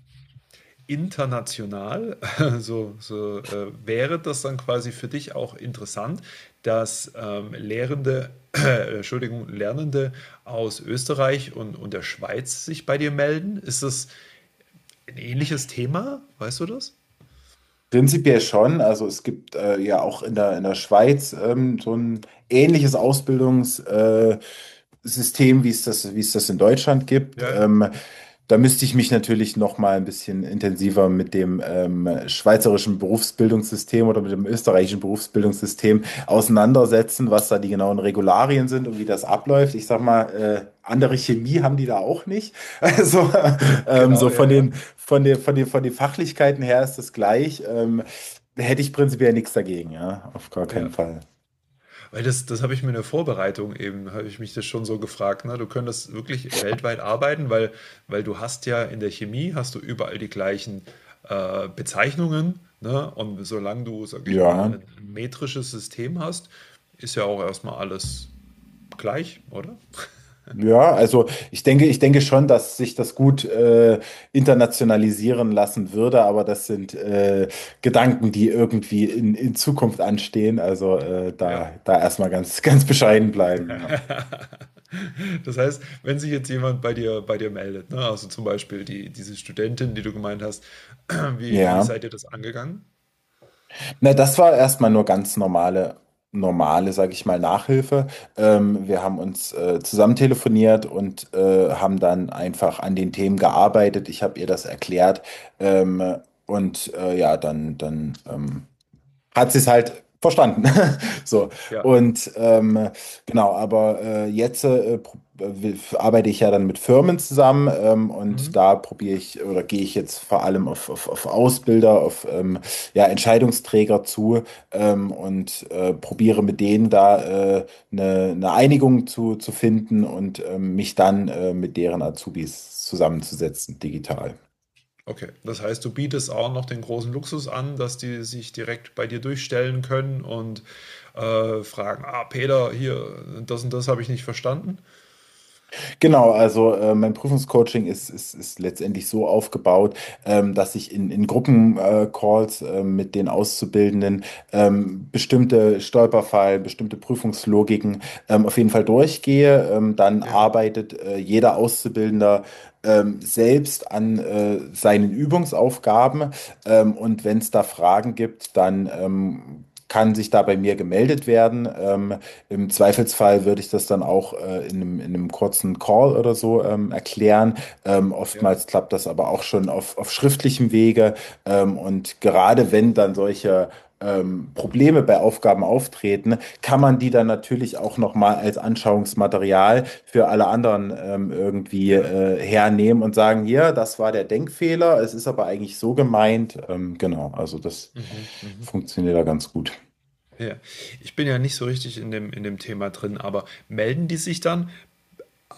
international, so, so äh, wäre das dann quasi für dich auch interessant, dass ähm, Lehrende, äh, Entschuldigung, Lernende aus Österreich und, und der Schweiz sich bei dir melden? Ist das ein ähnliches Thema? Weißt du das? Prinzipiell schon. Also es gibt äh, ja auch in der, in der Schweiz ähm, so ein ähnliches Ausbildungssystem, äh, System, wie es das, wie es das in Deutschland gibt. Ja, ja. Ähm, da müsste ich mich natürlich noch mal ein bisschen intensiver mit dem ähm, schweizerischen Berufsbildungssystem oder mit dem österreichischen Berufsbildungssystem auseinandersetzen, was da die genauen Regularien sind und wie das abläuft. Ich sag mal, äh, andere Chemie haben die da auch nicht. Also ähm, Genau, so ja, von ja. den, von den, von den, von den Fachlichkeiten her ist das gleich. Ähm, hätte ich prinzipiell nichts dagegen, ja, auf gar keinen Ja. Fall. Weil das, das habe ich mir in der Vorbereitung eben, habe ich mich das schon so gefragt, ne? Du könntest wirklich weltweit arbeiten, weil, weil du hast ja in der Chemie, hast du überall die gleichen äh, Bezeichnungen, ne? Und solange du, sag ich mal, Ja. ein metrisches System hast, ist ja auch erstmal alles gleich, oder? Ja, also ich denke, ich denke schon, dass sich das gut äh, internationalisieren lassen würde, aber das sind äh, Gedanken, die irgendwie in, in Zukunft anstehen. Also äh, Ja. da, da erstmal ganz, ganz bescheiden bleiben. Ja. Das heißt, wenn sich jetzt jemand bei dir, bei dir meldet, ne? Also zum Beispiel die, diese Studentin, die du gemeint hast, wie, wie Ja. seid ihr das angegangen? Na, das war erstmal nur ganz normale, normale, sage ich mal, Nachhilfe. Ähm, wir haben uns äh, zusammen telefoniert und äh, haben dann einfach an den Themen gearbeitet. Ich habe ihr das erklärt. Ähm, und äh, ja, dann, dann ähm, hat sie es halt verstanden. So. Ja. Und ähm, genau, aber äh, jetzt äh, pro- äh, arbeite ich ja dann mit Firmen zusammen ähm, und Mhm. da probiere ich oder gehe ich jetzt vor allem auf, auf, auf Ausbilder, auf ähm, ja, Entscheidungsträger zu ähm, und äh, probiere mit denen da äh, eine, eine Einigung zu, zu finden und ähm, mich dann äh, mit deren Azubis zusammenzusetzen, digital. Okay, das heißt, du bietest auch noch den großen Luxus an, dass die sich direkt bei dir durchstellen können und äh, fragen, ah, Peter, hier, das und das habe ich nicht verstanden. Genau, also äh, mein Prüfungscoaching ist, ist, ist letztendlich so aufgebaut, ähm, dass ich in, in Gruppencalls äh, Calls, äh, mit den Auszubildenden ähm, bestimmte Stolperfallen, bestimmte Prüfungslogiken ähm, auf jeden Fall durchgehe. Ähm, dann Ja, arbeitet äh, jeder Auszubildender ähm, selbst an äh, seinen Übungsaufgaben ähm, und wenn es da Fragen gibt, dann ähm, kann sich da bei mir gemeldet werden. Ähm, Im Zweifelsfall würde ich das dann auch äh, in einem, in einem kurzen Call oder so ähm, erklären. Ähm, ja, oftmals klappt das aber auch schon auf, auf schriftlichem Wege. Ähm, und gerade wenn dann solche ähm, Probleme bei Aufgaben auftreten, kann man die dann natürlich auch nochmal als Anschauungsmaterial für alle anderen ähm, irgendwie ja. äh, hernehmen und sagen, hier, das war der Denkfehler, es ist aber eigentlich so gemeint. Ähm, genau, also das Mhm, mhm. funktioniert da ganz gut. Ja. Ich bin ja nicht so richtig in dem, in dem Thema drin, aber melden die sich dann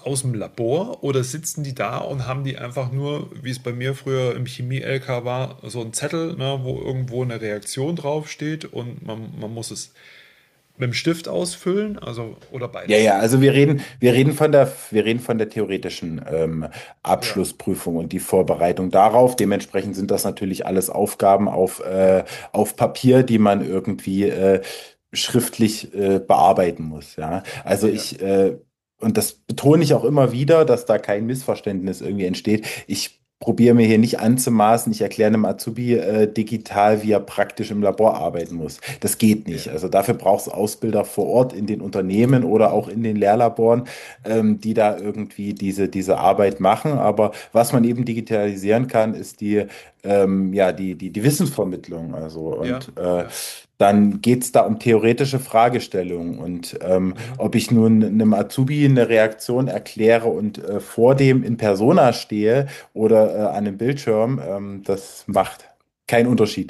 aus dem Labor oder sitzen die da und haben die einfach nur, wie es bei mir früher im Chemie-L K war, so einen Zettel, ne, wo irgendwo eine Reaktion draufsteht und man, man muss es mit dem Stift ausfüllen, also oder Ja, beides? ja, also wir reden, wir reden von der, wir reden von der theoretischen ähm, Ja, Abschlussprüfung und die Vorbereitung darauf. Dementsprechend sind das natürlich alles Aufgaben auf, ja, äh, auf Papier, die man irgendwie äh, schriftlich äh, bearbeiten muss. Ja, also ja, ich, äh, und das betone ich auch immer wieder, dass da kein Missverständnis irgendwie entsteht. Ich probiere mir hier nicht anzumaßen, ich erkläre einem Azubi äh, digital, wie er praktisch im Labor arbeiten muss. Das geht nicht. ja, Also dafür braucht es Ausbilder vor Ort in den Unternehmen oder auch in den Lehrlaboren, ähm, die da irgendwie diese, diese Arbeit machen. Aber was man eben digitalisieren kann, ist die, ähm, ja, die, die, die Wissensvermittlung. Also ja, und äh, ja. dann geht es da um theoretische Fragestellungen. Und ähm, Mhm. ob ich nun einem Azubi eine Reaktion erkläre und äh, vor dem in Persona stehe oder äh, an einem Bildschirm, ähm, das macht keinen Unterschied.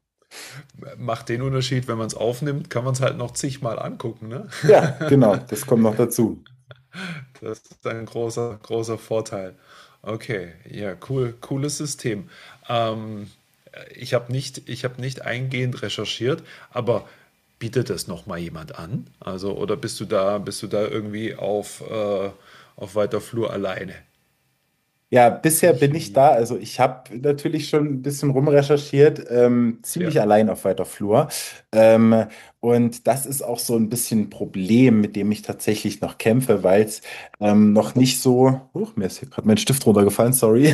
Macht den Unterschied, wenn man es aufnimmt, kann man es halt noch zigmal angucken, ne? Ja, genau, das kommt noch dazu. Das ist ein großer, großer Vorteil. Okay, ja, cool, cooles System. Ähm, ich habe nicht, ich habe nicht eingehend recherchiert, aber bietet das noch mal jemand an? Also, oder bist du da, bist du da irgendwie auf, äh, auf weiter Flur alleine? Ja, bisher Die bin ich Chemie. da. Also ich habe natürlich schon ein bisschen rumrecherchiert, ähm, Ja, ziemlich allein auf weiter Flur. Ähm, und das ist auch so ein bisschen ein Problem, mit dem ich tatsächlich noch kämpfe, weil es ähm, noch nicht so, huch, mir ist hier gerade mein Stift runtergefallen, sorry.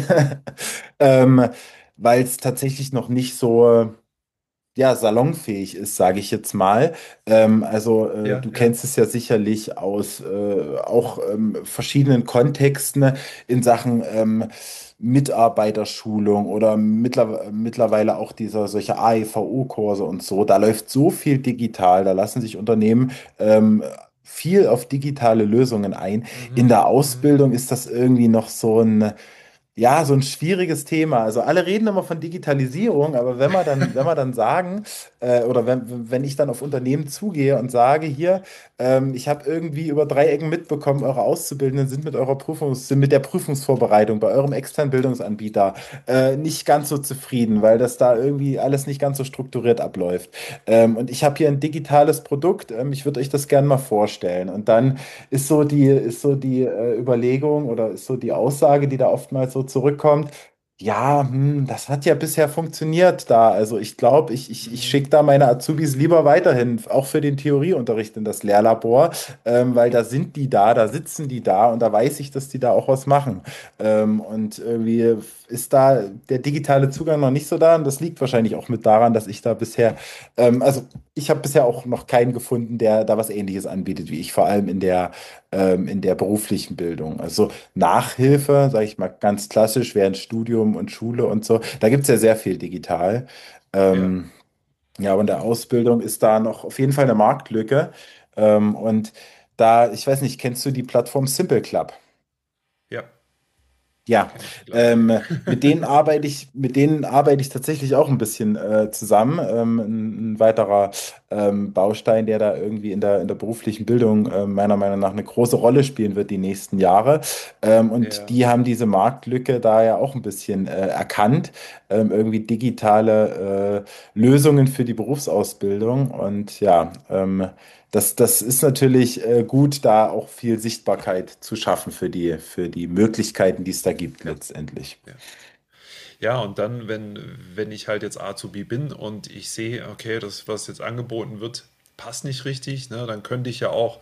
ähm, weil es tatsächlich noch nicht so ja, salonfähig ist, sage ich jetzt mal. Ähm, also äh, ja, du ja. kennst es ja sicherlich aus äh, auch ähm, verschiedenen Kontexten, ne, in Sachen ähm, Mitarbeiterschulung oder mittler mittlerweile auch dieser solche A E V O-Kurse und so. Da läuft so viel digital, da lassen sich Unternehmen ähm, viel auf digitale Lösungen ein. In Mhm, der mhm. Ausbildung ist das irgendwie noch so ein ja, so ein schwieriges Thema. Also alle reden immer von Digitalisierung, aber wenn wir dann, wenn wir dann sagen, äh, oder wenn, wenn ich dann auf Unternehmen zugehe und sage, hier, ähm, ich habe irgendwie über drei Ecken mitbekommen, eure Auszubildenden sind mit eurer Prüfungs, sind mit der Prüfungsvorbereitung bei eurem externen Bildungsanbieter äh, nicht ganz so zufrieden, weil das da irgendwie alles nicht ganz so strukturiert abläuft. Ähm, und ich habe hier ein digitales Produkt, ähm, ich würde euch das gerne mal vorstellen. Und dann ist so die, ist so die äh, Überlegung oder ist so die Aussage, die da oftmals so zurückkommt. Ja, hm, das hat ja bisher funktioniert da. Also ich glaube, ich, ich, ich Mhm. schicke da meine Azubis lieber weiterhin, auch für den Theorieunterricht in das Lehrlabor, ähm, weil da sind die da, da sitzen die da und da weiß ich, dass die da auch was machen. Ähm, und irgendwie ist da der digitale Zugang noch nicht so da und das liegt wahrscheinlich auch mit daran, dass ich da bisher, ähm, also ich habe bisher auch noch keinen gefunden, der da was Ähnliches anbietet wie ich, vor allem in der ähm, in der beruflichen Bildung. Also Nachhilfe, sage ich mal ganz klassisch, während Studium und Schule und so, da gibt es ja sehr viel digital. Ja, Ähm, ja, aber in der Ausbildung ist da noch auf jeden Fall eine Marktlücke. Ähm, und da, ich weiß nicht, kennst du die Plattform Simple Club? ja, Ja, kenne ich mittlerweile. ähm, mit denen arbeite ich, mit denen arbeite ich tatsächlich auch ein bisschen äh, zusammen. Ähm, ein, ein weiterer ähm, Baustein, der da irgendwie in der, in der beruflichen Bildung äh, meiner Meinung nach eine große Rolle spielen wird die nächsten Jahre. Ähm, und Ja, die haben diese Marktlücke da ja auch ein bisschen äh, erkannt. Ähm, irgendwie digitale äh, Lösungen für die Berufsausbildung. Und ja, ähm, das, das ist natürlich äh, gut, da auch viel Sichtbarkeit zu schaffen für die, für die Möglichkeiten, die es da gibt ja, letztendlich. ja. Ja, und dann, wenn, wenn ich halt jetzt Azubi bin und ich sehe, okay, das, was jetzt angeboten wird, passt nicht richtig, ne, dann könnte ich ja auch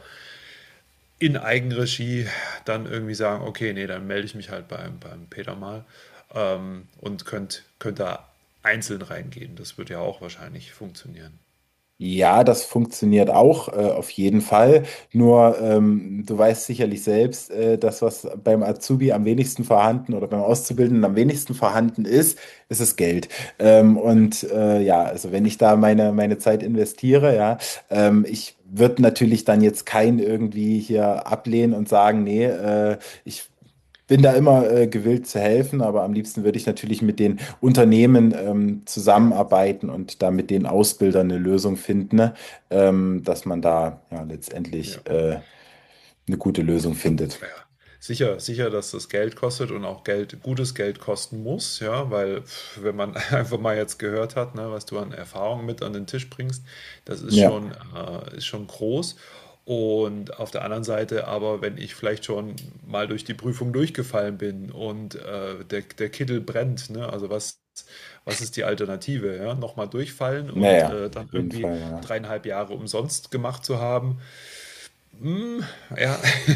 in Eigenregie dann irgendwie sagen, okay, nee, dann melde ich mich halt beim, beim Peter mal ähm, und könnt, könnt da einzeln reingehen. Das wird ja auch wahrscheinlich funktionieren. Ja, das funktioniert auch, äh, auf jeden Fall. Nur, ähm, du weißt sicherlich selbst, äh, das, was beim Azubi am wenigsten vorhanden oder beim Auszubildenden am wenigsten vorhanden ist, ist das Geld. Ähm, Ja, und äh, ja, also wenn ich da meine, meine Zeit investiere, ja, ähm, ich würde natürlich dann jetzt keinen irgendwie hier ablehnen und sagen, nee, äh, ich bin da immer äh, gewillt zu helfen, aber am liebsten würde ich natürlich mit den Unternehmen ähm, ja, zusammenarbeiten und da mit den Ausbildern eine Lösung finden, ne? Ähm, dass man da ja ja. letztendlich äh, eine gute Lösung findet. Ja. Sicher, sicher, dass das Geld kostet und auch Geld, gutes Geld kosten muss, ja, weil pff, wenn man einfach mal jetzt gehört hat, ne, was du an Erfahrung mit an den Tisch bringst, das ist Ja, schon, äh, ist schon groß. Und auf der anderen Seite aber, wenn ich vielleicht schon mal durch die Prüfung durchgefallen bin und äh, der, der Kittel brennt, ne, also was, was ist die Alternative, ja? Nochmal durchfallen und naja, äh, dann auf jeden irgendwie Fall, ja. dreieinhalb Jahre umsonst gemacht zu haben, hm, ja,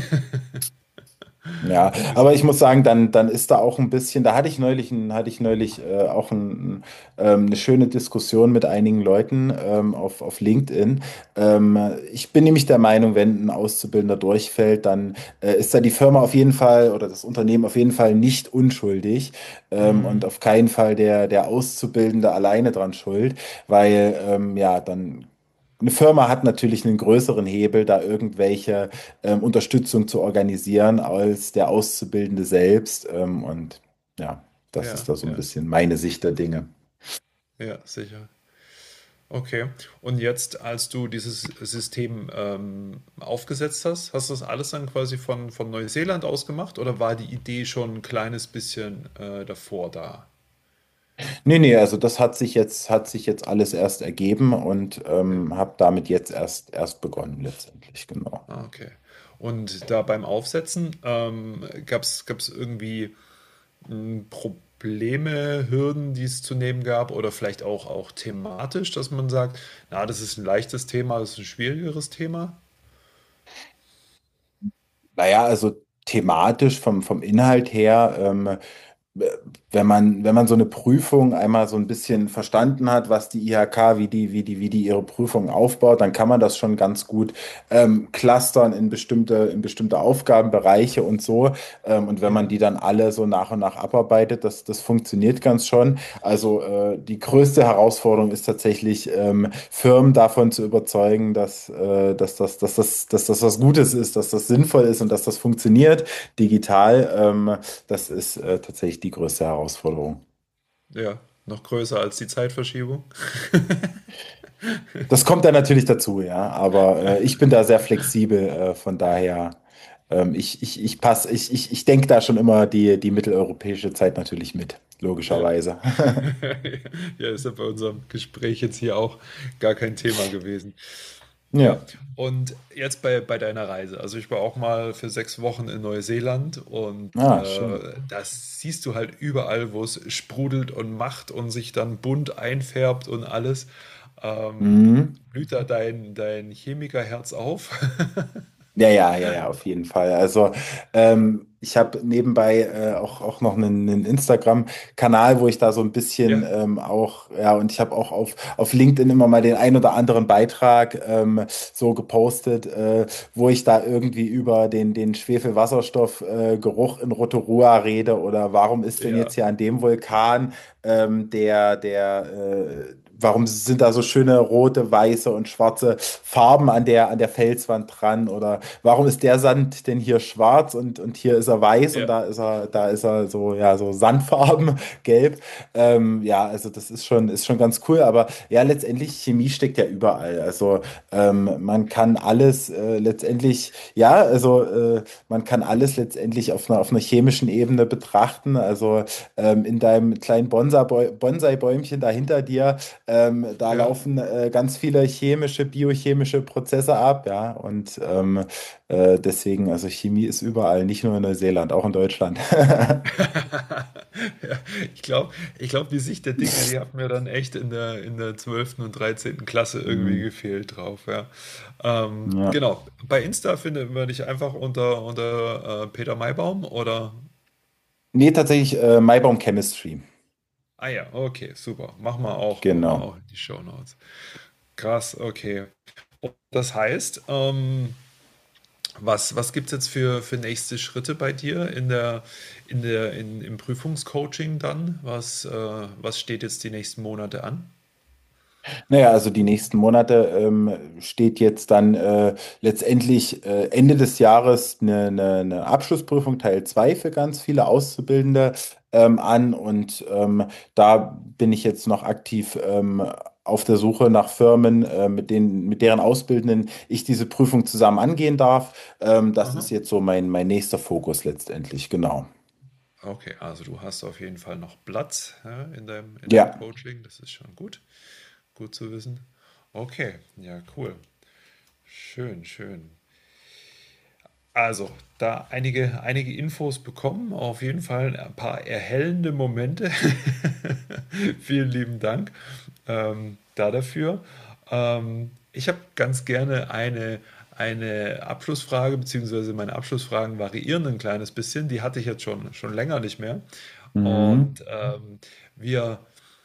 Ja, ist, aber ich muss sagen, dann, dann ist da auch ein bisschen, da hatte ich neulich, ein, hatte ich neulich äh, auch ein, ähm, eine schöne Diskussion mit einigen Leuten ähm, auf, auf LinkedIn. Ähm, ich bin nämlich der Meinung, wenn ein Auszubildender durchfällt, dann äh, ist da die Firma auf jeden Fall oder das Unternehmen auf jeden Fall nicht unschuldig ähm, und hm, auf keinen Fall der, der Auszubildende alleine dran schuld, weil ähm, ja, dann eine Firma hat natürlich einen größeren Hebel, da irgendwelche ähm, Unterstützung zu organisieren als der Auszubildende selbst. Ähm, und ja, das ist ja, da so ein ja, bisschen meine Sicht der Dinge. ja, sicher. Okay. Und jetzt, als du dieses System ähm, aufgesetzt hast, hast du das alles dann quasi von, von Neuseeland aus gemacht oder war die Idee schon ein kleines bisschen äh, davor da? Nee, nee, also das hat sich jetzt, hat sich jetzt alles erst ergeben und Ja. ähm, habe damit jetzt erst, erst begonnen letztendlich, genau. Ah, okay. Und da beim Aufsetzen ähm, gab es irgendwie m, Probleme, Hürden, die es zu nehmen gab oder vielleicht auch, auch thematisch, dass man sagt, na, das ist ein leichtes Thema, das ist ein schwierigeres Thema? Naja, also thematisch vom, vom Inhalt her, ähm, wenn man, wenn man so eine Prüfung einmal so ein bisschen verstanden hat, was die I H K, wie die, wie die, wie die ihre Prüfung aufbaut, dann kann man das schon ganz gut ähm, clustern in bestimmte, in bestimmte Aufgabenbereiche und so. Ähm, und wenn man Ja, die dann alle so nach und nach abarbeitet, das, das funktioniert ganz schon. Also äh, die größte Herausforderung ist tatsächlich, ähm, Firmen davon zu überzeugen, dass, äh, dass, das, dass, das, dass das was Gutes ist, dass das sinnvoll ist und dass das funktioniert digital. Ähm, das ist äh, tatsächlich die größte Herausforderung. ja, noch größer als die Zeitverschiebung. Das kommt dann natürlich dazu, ja, aber äh, ich bin da sehr flexibel, äh, von daher, ähm, ich, ich, ich passe, ich, ich, ich denke da schon immer die, die mitteleuropäische Zeit natürlich mit, Ja. logischerweise. Ja, ist ja bei unserem Gespräch jetzt hier auch gar kein Thema gewesen. Ja, Ja, und jetzt bei, bei deiner Reise. Also ich war auch mal für sechs Wochen in Neuseeland und ah, äh, schön. das siehst du halt überall, wo es sprudelt und macht und sich dann bunt einfärbt und alles. Ähm, Mhm. blüht da dein, dein Chemikerherz auf? Ja, ja, ja, ja, auf jeden Fall. Also ähm, ich habe nebenbei äh, auch, auch noch einen, einen Instagram-Kanal, wo ich da so ein bisschen Ja, ähm, auch, ja, und ich habe auch auf, auf LinkedIn immer mal den ein oder anderen Beitrag ähm, so gepostet, äh, wo ich da irgendwie über den, den Schwefelwasserstoff-Geruch äh, Geruch in Rotorua rede oder warum ist denn ja, jetzt hier an dem Vulkan ähm, der, der, äh, warum sind da so schöne rote, weiße und schwarze Farben an der, an der Felswand dran oder warum ist der Sand denn hier schwarz und, und hier ist er weiß und ja. da ist er, da ist er so, ja, so Sandfarben, gelb. Ähm, ja, also das ist schon, ist schon ganz cool, aber ja, letztendlich Chemie steckt ja überall. Also ähm, man kann alles äh, letztendlich, ja, also äh, man kann alles letztendlich auf einer, auf einer chemischen Ebene betrachten. Also ähm, in deinem kleinen Bonsai-Bäu- Bonsai-Bäumchen da hinter dir, ähm, da Ja. laufen äh, ganz viele chemische, biochemische Prozesse ab, ja. Und ähm, äh, deswegen, also Chemie ist überall, nicht nur in Neuseeland, auch in Deutschland. Ja, ich glaube, ich glaub, die Sicht der Dinge, die hat mir dann echt in der, in der zwölften und dreizehnten Klasse irgendwie Hm, gefehlt drauf, ja. Ähm, ja. genau. Bei Insta findet man dich einfach unter, unter äh, Peter Maibaum oder. Nee, tatsächlich äh, Maibaum Chemistry. Ah ja, okay, super. Mach mal auch, mach mal Genau. auch in die Shownotes. Krass, okay. Und das heißt, ähm, was, was gibt es jetzt für, für nächste Schritte bei dir in der, in der, in, im Prüfungscoaching dann? Was, äh, was steht jetzt die nächsten Monate an? Naja, also die nächsten Monate ähm, steht jetzt dann äh, letztendlich äh, Ende des Jahres eine, eine, eine Abschlussprüfung Teil zwei für ganz viele Auszubildende ähm, an und ähm, da bin ich jetzt noch aktiv ähm, auf der Suche nach Firmen, äh, mit denen, mit deren Auszubildenden ich diese Prüfung zusammen angehen darf. Ähm, das ist Aha. jetzt so mein, mein nächster Fokus letztendlich, genau. Okay, also du hast auf jeden Fall noch Platz, ja, in deinem, in deinem Ja. Coaching. Das ist schon gut. Gut zu wissen. Okay, ja, cool. Schön, schön. Also, da einige, einige Infos bekommen, auf jeden Fall ein paar erhellende Momente. Vielen lieben Dank ähm, da dafür. Ähm, ich habe ganz gerne eine, eine Abschlussfrage, beziehungsweise meine Abschlussfragen variieren ein kleines bisschen. Die hatte ich jetzt schon, schon länger nicht mehr. Mhm. Und ähm, wir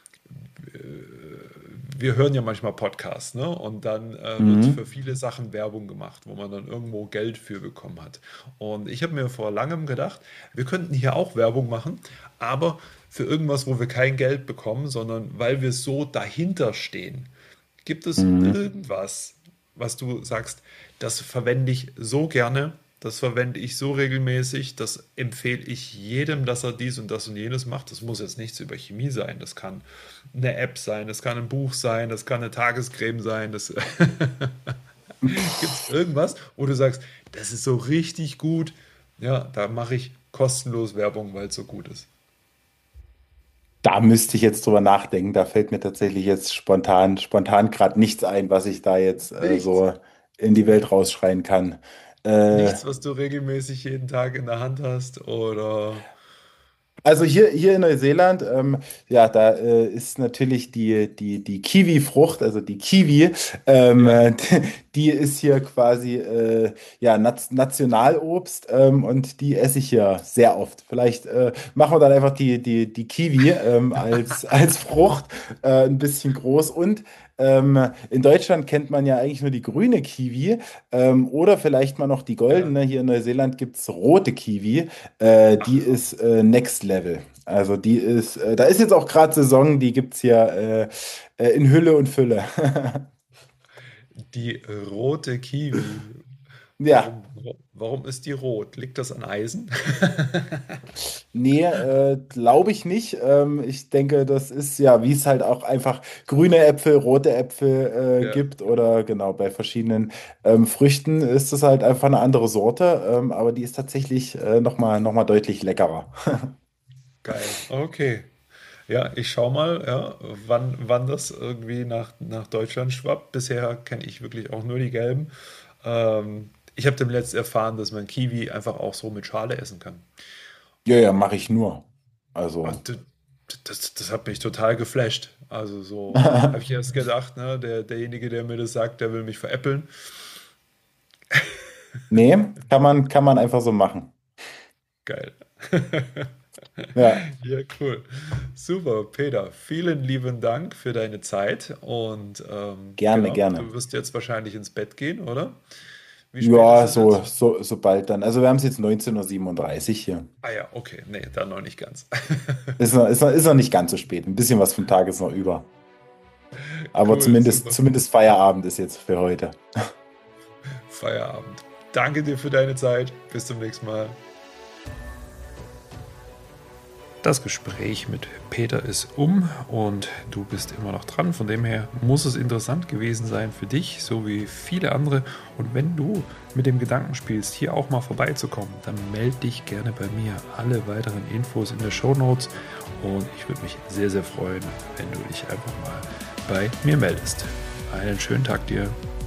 wir hören ja manchmal Podcasts, ne? Und dann äh, wird Mhm. für viele Sachen Werbung gemacht, wo man dann irgendwo Geld für bekommen hat. Und ich habe mir vor langem gedacht, wir könnten hier auch Werbung machen, aber für irgendwas, wo wir kein Geld bekommen, sondern weil wir so dahinter stehen. Gibt es Mhm. irgendwas, was du sagst, das verwende ich so gerne, das verwende ich so regelmäßig, das empfehle ich jedem, dass er dies und das und jenes macht. Das muss jetzt nichts über Chemie sein, das kann eine App sein, das kann ein Buch sein, das kann eine Tagescreme sein. Das gibt es irgendwas, wo du sagst, das ist so richtig gut. Ja, da mache ich kostenlos Werbung, weil es so gut ist. Da müsste ich jetzt drüber nachdenken. Da fällt mir tatsächlich jetzt spontan, spontan gerade nichts ein, was ich da jetzt äh, Nichts. so in die Welt rausschreien kann. Äh, Nichts, was du regelmäßig jeden Tag in der Hand hast oder Also hier, hier in Neuseeland, ähm, ja, da äh, ist natürlich die, die, die Kiwi-Frucht, also die Kiwi, ähm, ja. äh, die ist hier quasi äh, ja, Nat Nationalobst, ähm, und die esse ich hier sehr oft. Vielleicht äh, machen wir dann einfach die, die, die Kiwi ähm, als, als Frucht äh, ein bisschen groß. Und ähm, in Deutschland kennt man ja eigentlich nur die grüne Kiwi, ähm, oder vielleicht mal noch die Ja. goldene. Hier in Neuseeland gibt es rote Kiwi. Äh, die Ach, ist äh, Next Level. Also die ist, äh, da ist jetzt auch gerade Saison, die gibt es hier äh, äh, in Hülle und Fülle. die rote Kiwi. Ja, Warum, warum ist die rot? Liegt das an Eisen? nee, äh, glaube ich nicht. Ähm, ich denke, das ist ja, wie es halt auch einfach grüne Äpfel, rote Äpfel äh, Ja, gibt oder genau bei verschiedenen ähm, Früchten ist das halt einfach eine andere Sorte, ähm, aber die ist tatsächlich äh, nochmal noch mal deutlich leckerer. geil. Okay. Ja, ich schau mal, ja, wann, wann das irgendwie nach, nach Deutschland schwappt. Bisher kenne ich wirklich auch nur die gelben. Ähm, ich habe demnächst erfahren, dass man Kiwi einfach auch so mit Schale essen kann. Ja, ja, mache ich nur. Also. Und d- das, das hat mich total geflasht. Also so habe ich erst gedacht, ne, der, derjenige, der mir das sagt, der will mich veräppeln. Nee, kann man, kann man einfach so machen. Geil. Ja, Ja, cool. Super, Peter. Vielen lieben Dank für deine Zeit. Und ähm, gerne, genau, gerne. du wirst jetzt wahrscheinlich ins Bett gehen, oder? Wie spät ist Ja, es so, jetzt? so, so bald dann. Also wir haben es jetzt neunzehn Uhr siebenunddreißig hier. Ah ja, okay. Nee, dann noch nicht ganz. Ist noch, ist noch, ist noch nicht ganz so spät. Ein bisschen was vom Tag ist noch über. Aber Cool, zumindest, super. zumindest Feierabend ist jetzt für heute. Feierabend. Danke dir für deine Zeit. Bis zum nächsten Mal. Das Gespräch mit Peter ist um und du bist immer noch dran. Von dem her muss es interessant gewesen sein für dich, so wie viele andere. Und wenn du mit dem Gedanken spielst, hier auch mal vorbeizukommen, dann melde dich gerne bei mir. Alle weiteren Infos in den Shownotes. Und ich würde mich sehr, sehr freuen, wenn du dich einfach mal bei mir meldest. Einen schönen Tag dir.